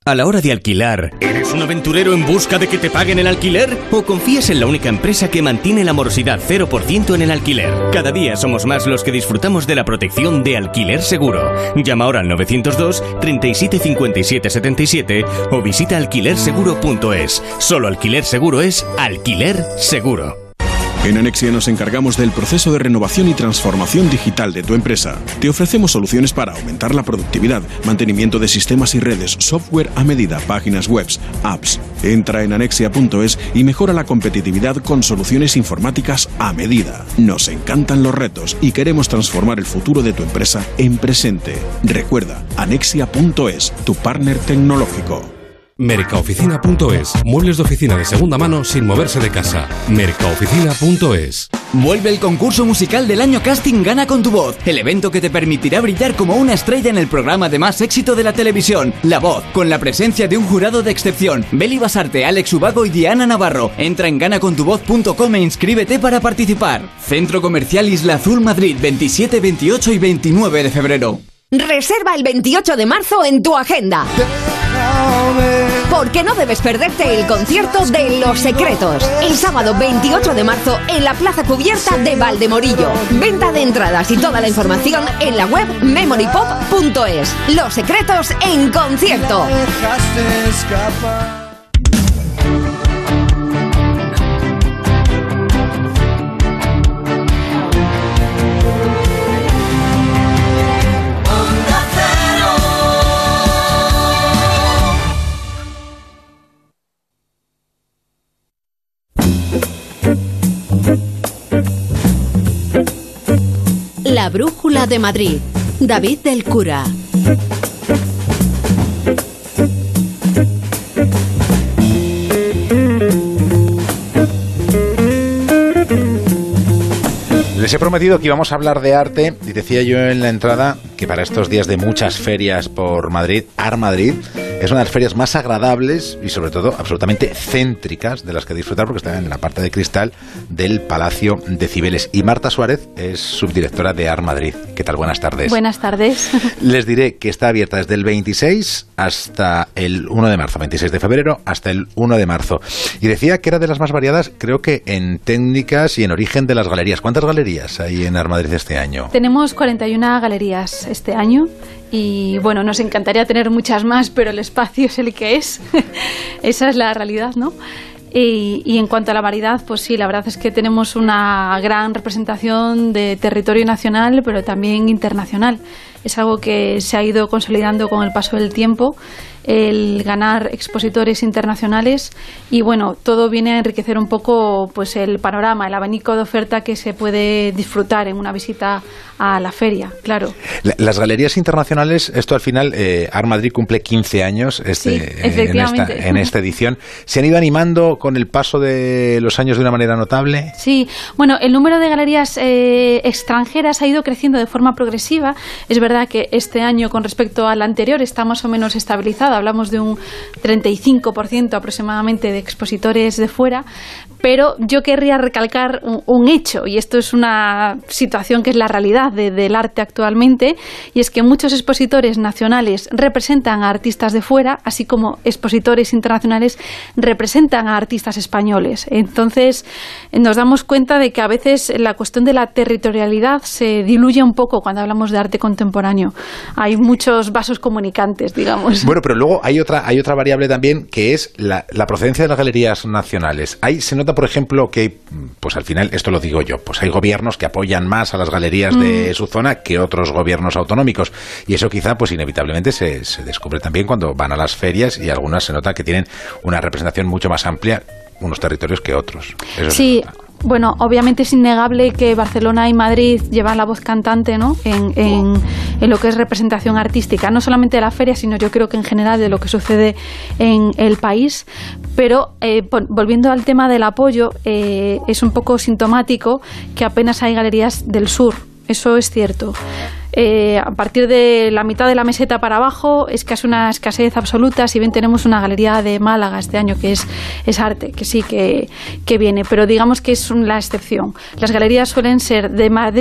A la hora de alquilar, ¿eres un aventurero en busca de que te paguen el alquiler? ¿O confías en la única empresa que mantiene la morosidad cero por ciento en el alquiler? Cada día somos más los que disfrutamos de la protección de Alquiler Seguro. Llama ahora al nueve cero dos, treinta y siete, cincuenta y siete, setenta y siete o visita alquiler seguro punto es. Solo Alquiler Seguro es Alquiler Seguro. En Anexia nos encargamos del proceso de renovación y transformación digital de tu empresa. Te ofrecemos soluciones para aumentar la productividad, mantenimiento de sistemas y redes, software a medida, páginas web, apps. Entra en anexia punto es y mejora la competitividad con soluciones informáticas a medida. Nos encantan los retos y queremos transformar el futuro de tu empresa en presente. Recuerda, anexia punto es, tu partner tecnológico. Mercaoficina punto es. Muebles de oficina de segunda mano sin moverse de casa. Mercaoficina punto es. Vuelve el concurso musical del año Casting Gana con tu voz, el evento que te permitirá brillar como una estrella en el programa de más éxito de la televisión, La Voz, con la presencia de un jurado de excepción, Beli Basarte, Alex Ubago y Diana Navarro. Entra en gana con tu voz punto com e inscríbete para participar. Centro Comercial Isla Azul Madrid, veintisiete, veintiocho y veintinueve de febrero. Reserva el veintiocho de marzo en tu agenda. Porque no debes perderte el concierto de Los Secretos. El sábado veintiocho de marzo en la Plaza Cubierta de Valdemorillo. Venta de entradas y toda la información en la web memory pop punto es. Los Secretos en concierto. La Brújula de Madrid. David del Cura. Les he prometido que íbamos a hablar de arte y decía yo en la entrada que para estos días de muchas ferias por Madrid, Art Madrid es una de las ferias más agradables y sobre todo absolutamente céntricas de las que disfrutar porque está en la parte de cristal del Palacio de Cibeles. Y Marta Suárez es subdirectora de Art Madrid. ¿Qué tal? Buenas tardes. Buenas tardes. Les diré que está abierta desde el veintiséis hasta el uno de marzo, veintiséis de febrero hasta el uno de marzo. Y decía que era de las más variadas, creo que en técnicas y en origen de las galerías. ¿Cuántas galerías hay en Art Madrid este año? Tenemos cuarenta y una galerías este año. Y bueno, nos encantaría tener muchas más, pero el espacio es el que es. Esa es la realidad, ¿no? Y, y en cuanto a la variedad, pues sí, la verdad es que tenemos una gran representación de territorio nacional, pero también internacional. Es algo que se ha ido consolidando con el paso del tiempo, el ganar expositores internacionales y bueno, todo viene a enriquecer un poco pues el panorama, el abanico de oferta que se puede disfrutar en una visita a la feria, claro. Las galerías internacionales, esto al final, eh, Art Madrid cumple quince años este, sí, efectivamente. en, esta, en esta edición. ¿Se han ido animando con el paso de los años de una manera notable? Sí, bueno, el número de galerías eh, extranjeras ha ido creciendo de forma progresiva. Es verdad que este año con respecto al anterior está más o menos estabilizado, hablamos de un treinta y cinco por ciento aproximadamente de expositores de fuera, pero yo querría recalcar un, un hecho, y esto es una situación que es la realidad de, del arte actualmente, y es que muchos expositores nacionales representan a artistas de fuera, así como expositores internacionales representan a artistas españoles. Entonces nos damos cuenta de que a veces la cuestión de la territorialidad se diluye un poco cuando hablamos de arte contemporáneo. Hay muchos vasos comunicantes, digamos. Bueno, pero luego hay otra, hay otra variable también que es la, la procedencia de las galerías nacionales. Ahí se nota, por ejemplo, que, pues al final, esto lo digo yo, pues hay gobiernos que apoyan más a las galerías mm. de su zona que otros gobiernos autonómicos. Y eso quizá, pues inevitablemente se, se descubre también cuando van a las ferias y algunas se nota que tienen una representación mucho más amplia unos territorios que otros. Eso sí. Bueno, obviamente es innegable que Barcelona y Madrid llevan la voz cantante, ¿no? en, en, en lo que es representación artística, no solamente de la feria, sino yo creo que en general de lo que sucede en el país. Pero eh, volviendo al tema del apoyo, eh, es un poco sintomático que apenas hay galerías del sur. Eso es cierto. Eh, a partir de la mitad de la meseta para abajo es casi una escasez absoluta. Si bien tenemos una galería de Málaga este año que es, es arte, que sí que, que viene, pero digamos que es la excepción. Las galerías suelen ser de Madrid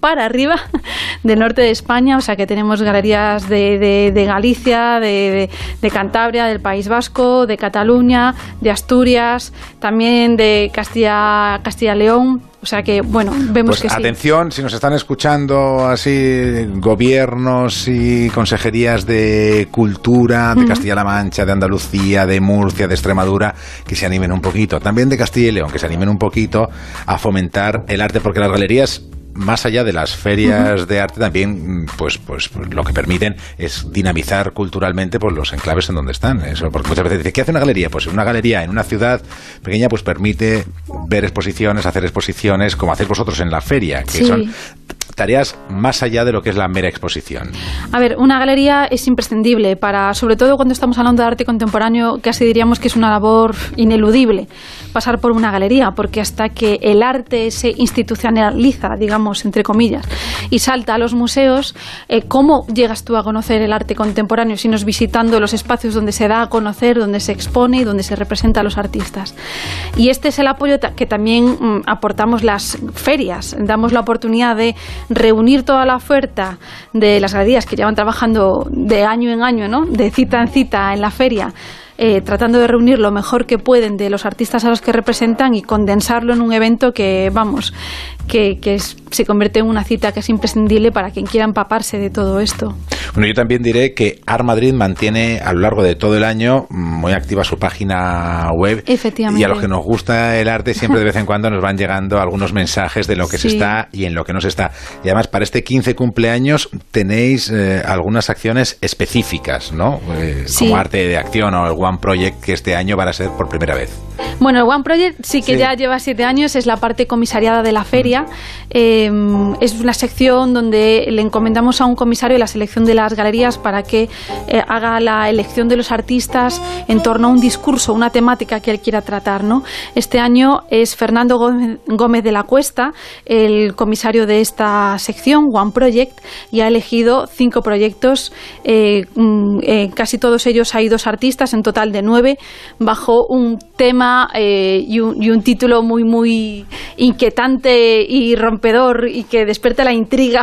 para arriba del norte de España, o sea que tenemos galerías de, de, de Galicia, de, de, de Cantabria, del País Vasco, de Cataluña, de Asturias, también de Castilla, Castilla León. O sea que, bueno, vemos pues que sí. Atención, si nos están escuchando así gobiernos y consejerías de cultura de uh-huh. Castilla-La Mancha, de Andalucía, de Murcia, de Extremadura, que se animen un poquito. También de Castilla y León, que se animen un poquito a fomentar el arte, porque las galerías, más allá de las ferias uh-huh. de arte, también pues, pues pues lo que permiten es dinamizar culturalmente pues los enclaves en donde están. Eso, porque muchas veces dice, ¿qué hace una galería? Pues una galería en una ciudad pequeña pues permite ver exposiciones, hacer exposiciones, como hacéis vosotros en la feria, que sí. son tareas más allá de lo que es la mera exposición. A ver, una galería es imprescindible para, sobre todo cuando estamos hablando de arte contemporáneo, casi diríamos que es una labor ineludible pasar por una galería, porque hasta que el arte se institucionaliza, digamos, entre comillas, y salta a los museos, eh, ¿cómo llegas tú a conocer el arte contemporáneo? Si no es visitando los espacios donde se da a conocer, donde se expone y donde se representa a los artistas. Y este es el apoyo que también mm, aportamos las ferias. Damos la oportunidad de reunir toda la oferta de las galerías que llevan trabajando de año en año, ¿no? De cita en cita en la feria, eh, tratando de reunir lo mejor que pueden de los artistas a los que representan y condensarlo en un evento que, vamos, que, que es, se convierte en una cita que es imprescindible para quien quiera empaparse de todo esto. Bueno, yo también diré que Art Madrid mantiene a lo largo de todo el año muy activa su página web. Efectivamente. Y a los que nos gusta el arte siempre de vez en cuando nos van llegando algunos mensajes de lo que sí. se está y en lo que no se está. Y además para este quince cumpleaños tenéis eh, algunas acciones específicas, ¿no? Eh, sí. Como Arte de Acción o el One Project, que este año van a ser por primera vez. Bueno, el One Project sí que sí. ya lleva siete años, es la parte comisariada de la feria. Eh, es una sección donde le encomendamos a un comisario la selección de las galerías para que eh, haga la elección de los artistas en torno a un discurso, una temática que él quiera tratar, ¿no? Este año es Fernando Gómez de la Cuesta, el comisario de esta sección, One Project, y ha elegido cinco proyectos, eh, eh, casi todos ellos hay dos artistas, en total de nueve, bajo un tema eh, y, un, y un título muy, muy inquietante y rompedor y que despierta la intriga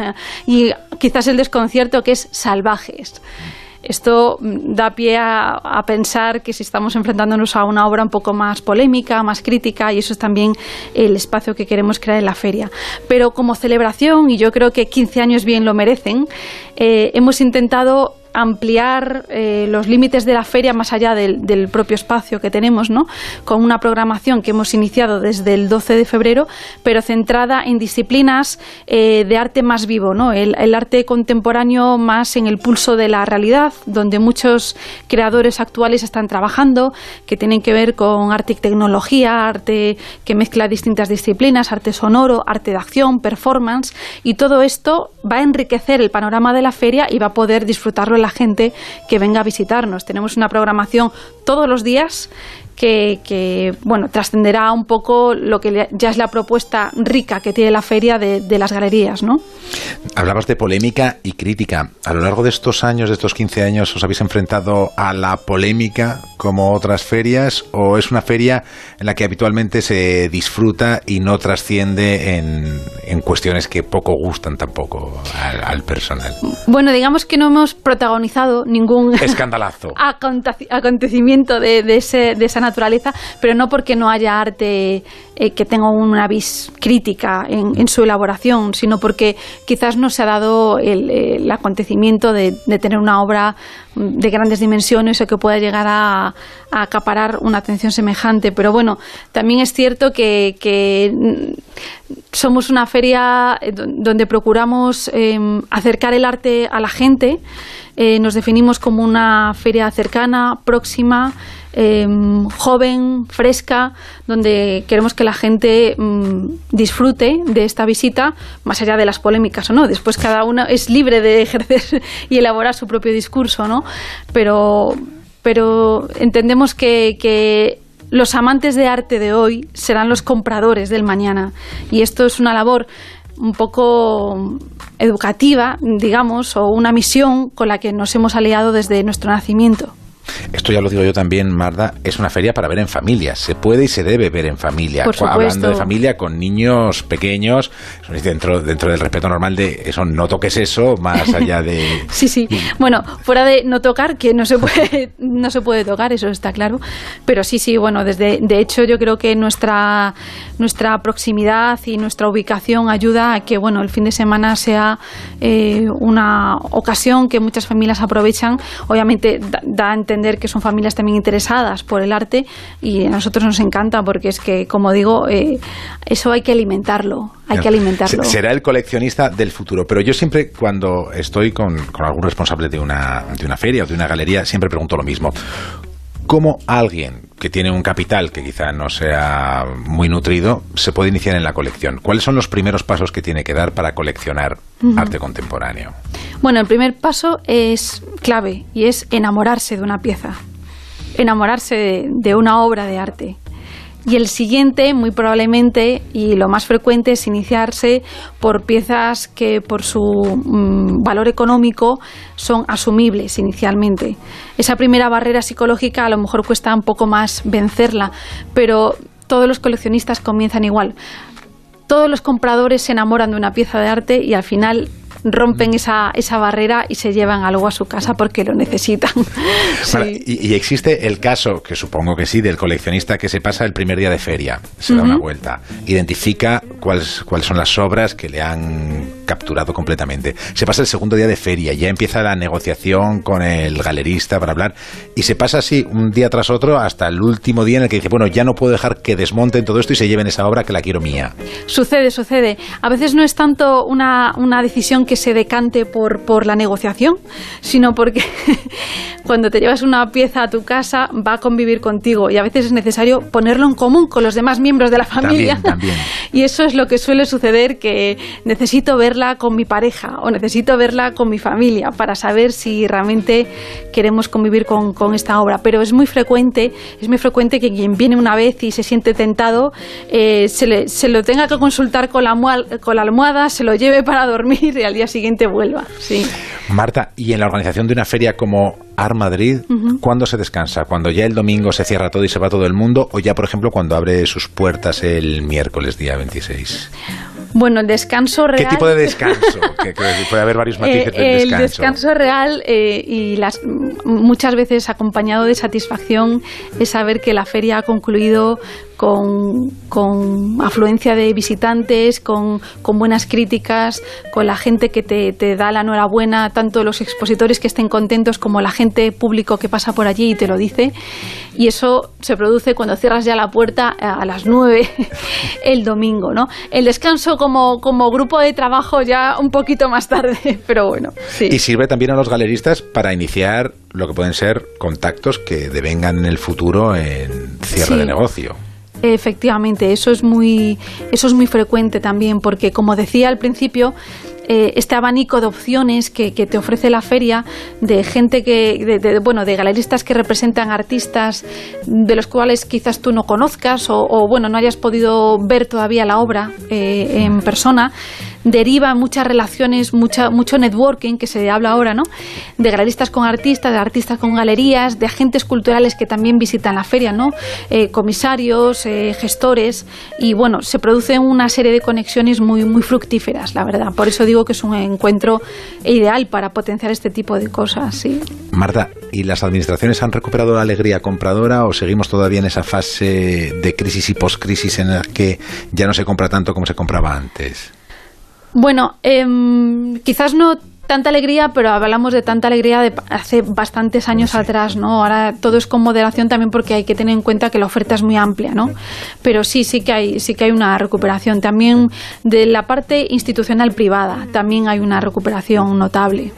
y quizás el desconcierto, que es Salvajes. Esto da pie a, a pensar que si estamos enfrentándonos a una obra un poco más polémica, más crítica, y eso es también el espacio que queremos crear en la feria. Pero como celebración, y yo creo que quince años bien lo merecen, eh, hemos intentado ampliar eh, los límites de la feria más allá del, del propio espacio que tenemos, ¿no? Con una programación que hemos iniciado desde el doce de febrero, pero centrada en disciplinas eh, de arte más vivo, ¿no? El, el arte contemporáneo más en el pulso de la realidad, donde muchos creadores actuales están trabajando, que tienen que ver con arte y tecnología, arte que mezcla distintas disciplinas, arte sonoro, arte de acción, performance, y todo esto va a enriquecer el panorama de la feria y va a poder disfrutarlo la gente que venga a visitarnos. Tenemos una programación todos los días que, que bueno, trascenderá un poco lo que ya es la propuesta rica que tiene la feria de, de las galerías, ¿no? Hablabas de polémica y crítica. A lo largo de estos años, de estos quince años, ¿os habéis enfrentado a la polémica como otras ferias, o es una feria en la que habitualmente se disfruta y no trasciende en, en cuestiones que poco gustan tampoco al, al personal? Bueno, digamos que no hemos protagonizado ningún escandalazo, acontecimiento de, de, ese, de esa naturaleza, pero no porque no haya arte eh, que tenga una vis crítica en, en su elaboración, sino porque quizás no se ha dado el, el acontecimiento de, de tener una obra de grandes dimensiones o que pueda llegar a, a acaparar una atención semejante. Pero bueno, también es cierto que, que somos una feria donde procuramos eh, acercar el arte a la gente. Eh, nos definimos como una feria cercana, próxima, eh, joven, fresca, donde queremos que la gente mm, disfrute de esta visita, más allá de las polémicas o no. Después cada uno es libre de ejercer y elaborar su propio discurso, ¿no? Pero, pero entendemos que, que los amantes de arte de hoy serán los compradores del mañana, y esto es una labor un poco educativa, digamos, o una misión con la que nos hemos aliado desde nuestro nacimiento. Esto ya lo digo yo también, Marta, es una feria para ver en familia. Se puede y se debe ver en familia. Por supuesto. Hablando de familia con niños pequeños, dentro, dentro del respeto normal de eso, no toques eso, más allá de... Sí, sí. Bueno, fuera de no tocar, que no se puede, no se puede tocar, eso está claro. Pero sí, sí, bueno, desde, de hecho yo creo que nuestra, nuestra proximidad y nuestra ubicación ayuda a que, bueno, el fin de semana sea eh, una ocasión que muchas familias aprovechan. Obviamente da, da a entender que son familias también interesadas por el arte y a nosotros nos encanta porque es que, como digo, eh, eso hay que alimentarlo, hay que alimentarlo. Será el coleccionista del futuro, pero yo siempre cuando estoy con, con algún responsable de una, de una feria o de una galería, siempre pregunto lo mismo. ¿Cómo alguien que tiene un capital que quizá no sea muy nutrido se puede iniciar en la colección? ¿Cuáles son los primeros pasos que tiene que dar para coleccionar uh-huh. arte contemporáneo? Bueno, el primer paso es clave y es enamorarse de una pieza, enamorarse de, de una obra de arte. Y el siguiente, muy probablemente, y lo más frecuente, es iniciarse por piezas que por su mmm, valor económico son asumibles inicialmente. Esa primera barrera psicológica a lo mejor cuesta un poco más vencerla, pero todos los coleccionistas comienzan igual. Todos los compradores se enamoran de una pieza de arte y al final rompen esa, esa barrera y se llevan algo a su casa porque lo necesitan. Sí. Vale, y, y existe el caso, que supongo que sí, del coleccionista que se pasa el primer día de feria, se uh-huh. da una vuelta, identifica cuáles, cuáles son las obras que le han capturado completamente. Se pasa el segundo día de feria, ya empieza la negociación con el galerista para hablar y se pasa así un día tras otro hasta el último día en el que dice, bueno, ya no puedo dejar que desmonten todo esto y se lleven esa obra que la quiero mía. Sucede, sucede. A veces no es tanto una, una decisión que que se decante por, por la negociación, sino porque cuando te llevas una pieza a tu casa va a convivir contigo y a veces es necesario ponerlo en común con los demás miembros de la familia. También, también. Y eso es lo que suele suceder, que necesito verla con mi pareja o necesito verla con mi familia para saber si realmente queremos convivir con, con esta obra. Pero es muy frecuente, es muy frecuente que quien viene una vez y se siente tentado eh, se, le, se lo tenga que consultar con la, con la almohada, se lo lleve para dormir y al día siguiente vuelva. Sí. Marta, y en la organización de una feria como Art Madrid, uh-huh. ¿cuándo se descansa? ¿Cuando ya el domingo se cierra todo y se va todo el mundo? ¿O ya, por ejemplo, cuando abre sus puertas el miércoles día veintiséis? Bueno, el descanso real... ¿Qué tipo de descanso? que, que puede haber varios matices eh, del descanso. El descanso real eh, y las muchas veces acompañado de satisfacción es saber que la feria ha concluido con, con afluencia de visitantes, con, con buenas críticas, con la gente que te, te da la enhorabuena, tanto los expositores que estén contentos como la gente público que pasa por allí y te lo dice. Y eso se produce cuando cierras ya la puerta a las nueve el domingo, ¿no? El descanso como, como grupo de trabajo ya un poquito más tarde, pero bueno, sí. Y sirve también a los galeristas para iniciar lo que pueden ser contactos que devengan en el futuro en cierre sí. de negocio. Efectivamente, eso es muy, eso es muy frecuente también, porque como decía al principio, eh, este abanico de opciones que, que te ofrece la feria, de gente que, de, de, bueno, de galeristas que representan artistas de los cuales quizás tú no conozcas o, o bueno, no hayas podido ver todavía la obra eh, en persona, deriva muchas relaciones, mucha, mucho networking que se habla ahora, ¿no? De galeristas con artistas, de artistas con galerías, de agentes culturales que también visitan la feria, ¿no? Eh, comisarios, eh, gestores, y bueno, se produce una serie de conexiones muy, muy fructíferas, la verdad. Por eso digo que es un encuentro ideal para potenciar este tipo de cosas, sí. Marta, ¿y las administraciones han recuperado la alegría compradora o seguimos todavía en esa fase de crisis y poscrisis en la que ya no se compra tanto como se compraba antes? Bueno, eh, quizás no tanta alegría, pero hablamos de tanta alegría de hace bastantes años sí. atrás, ¿no? Ahora todo es con moderación también porque hay que tener en cuenta que la oferta es muy amplia, ¿no? Pero sí, sí que hay, sí que hay una recuperación. También de la parte institucional privada, también hay una recuperación notable.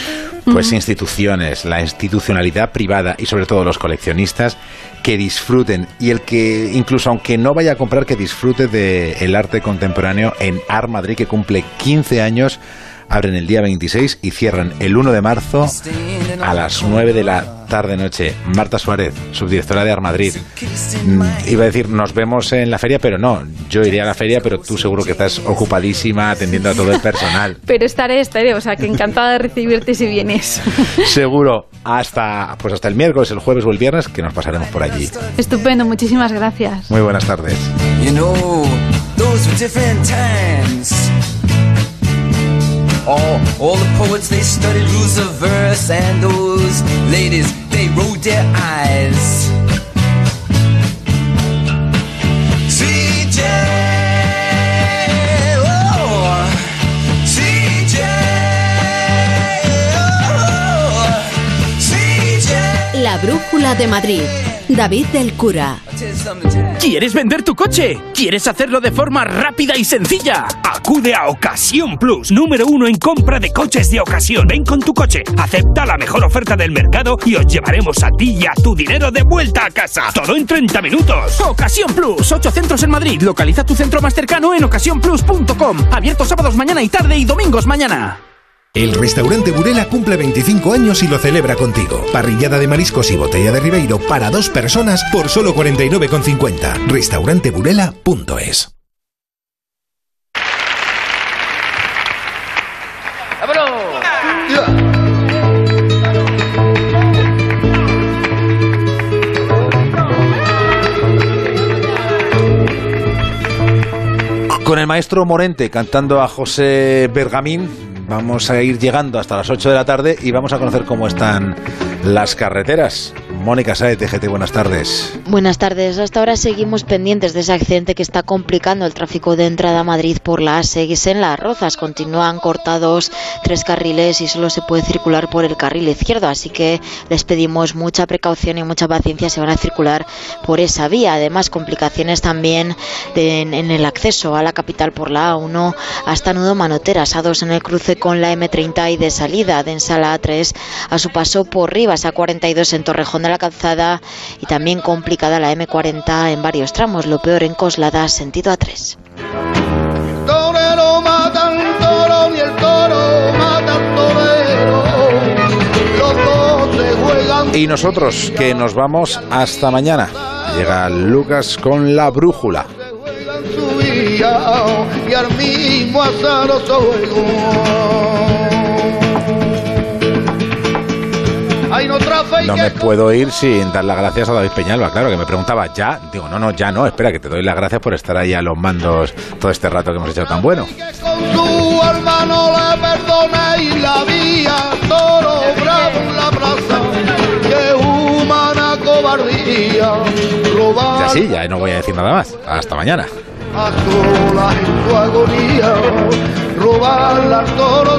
Pues instituciones, la institucionalidad privada y sobre todo los coleccionistas que disfruten, y el que incluso aunque no vaya a comprar, que disfrute del arte contemporáneo en Art Madrid, que cumple quince años abren el día veintiséis y cierran el uno de marzo a las nueve de la tarde-noche. Marta Suárez, subdirectora de Armadrid. Mm, iba a decir, nos vemos en la feria, pero no, yo iré a la feria, pero tú seguro que estás ocupadísima atendiendo a todo el personal. Pero estaré, estaré, o sea, que encantada de recibirte si vienes. Seguro, hasta, pues hasta el miércoles, el jueves o el viernes, que nos pasaremos por allí. Estupendo, muchísimas gracias. Muy buenas tardes. You know, those were different times. All, all the poets, they studied rules of verse, and those ladies, they rolled their eyes. C J, oh, C J, oh, C J. La Brújula de Madrid. David del Cura. ¿Quieres vender tu coche? ¿Quieres hacerlo de forma rápida y sencilla? Acude a Ocasión Plus, número uno en compra de coches de ocasión. Ven con tu coche, acepta la mejor oferta del mercado y os llevaremos a ti y a tu dinero de vuelta a casa. Todo en treinta minutos. Ocasión Plus, ocho centros en Madrid. Localiza tu centro más cercano en ocasión plus punto com. Abierto sábados mañana y tarde y domingos mañana. El restaurante Burela cumple veinticinco años y lo celebra contigo. Parrillada de mariscos y botella de Ribeiro para dos personas por solo cuarenta y nueve con cincuenta. restaurante burela punto es. Con el maestro Morente cantando a José Bergamín, vamos a ir llegando hasta las ocho de la tarde y vamos a conocer cómo están las carreteras. Mónica Sáez, T G T, buenas tardes. Buenas tardes. Hasta ahora seguimos pendientes de ese accidente que está complicando el tráfico de entrada a Madrid por la A seis en Las Rozas. Continúan cortados tres carriles y solo se puede circular por el carril izquierdo, así que les pedimos mucha precaución y mucha paciencia si van a circular por esa vía. Además, complicaciones también de, en, en el acceso a la capital por la A uno hasta Nudo Manoteras, A dos en el cruce con la eme treinta y de salida de Ensala A tres a su paso por Rivas, A cuarenta y dos en Torrejón de la Calzada y también complicada la eme cuarenta en varios tramos, lo peor en Coslada, sentido A tres. Torero mata al toro, ni el toro mata al torero. Los dos se juegan. Y nosotros, que nos vamos hasta mañana. Llega Lucas con La Brújula. Su vía, y al mismo azaroso juego. No me puedo ir sin dar las gracias a David Peñalba, claro, que me preguntaba, ¿ya? Digo, no, no, ya no, espera, que te doy las gracias por estar ahí a los mandos todo este rato que hemos hecho tan bueno. Con su alma no le perdonéis la vía, toro bravo en la plaza, que humana cobardía, robar. Ya sí, ya no voy a decir nada más. Hasta mañana. A solas en tu agonía, robar al toro.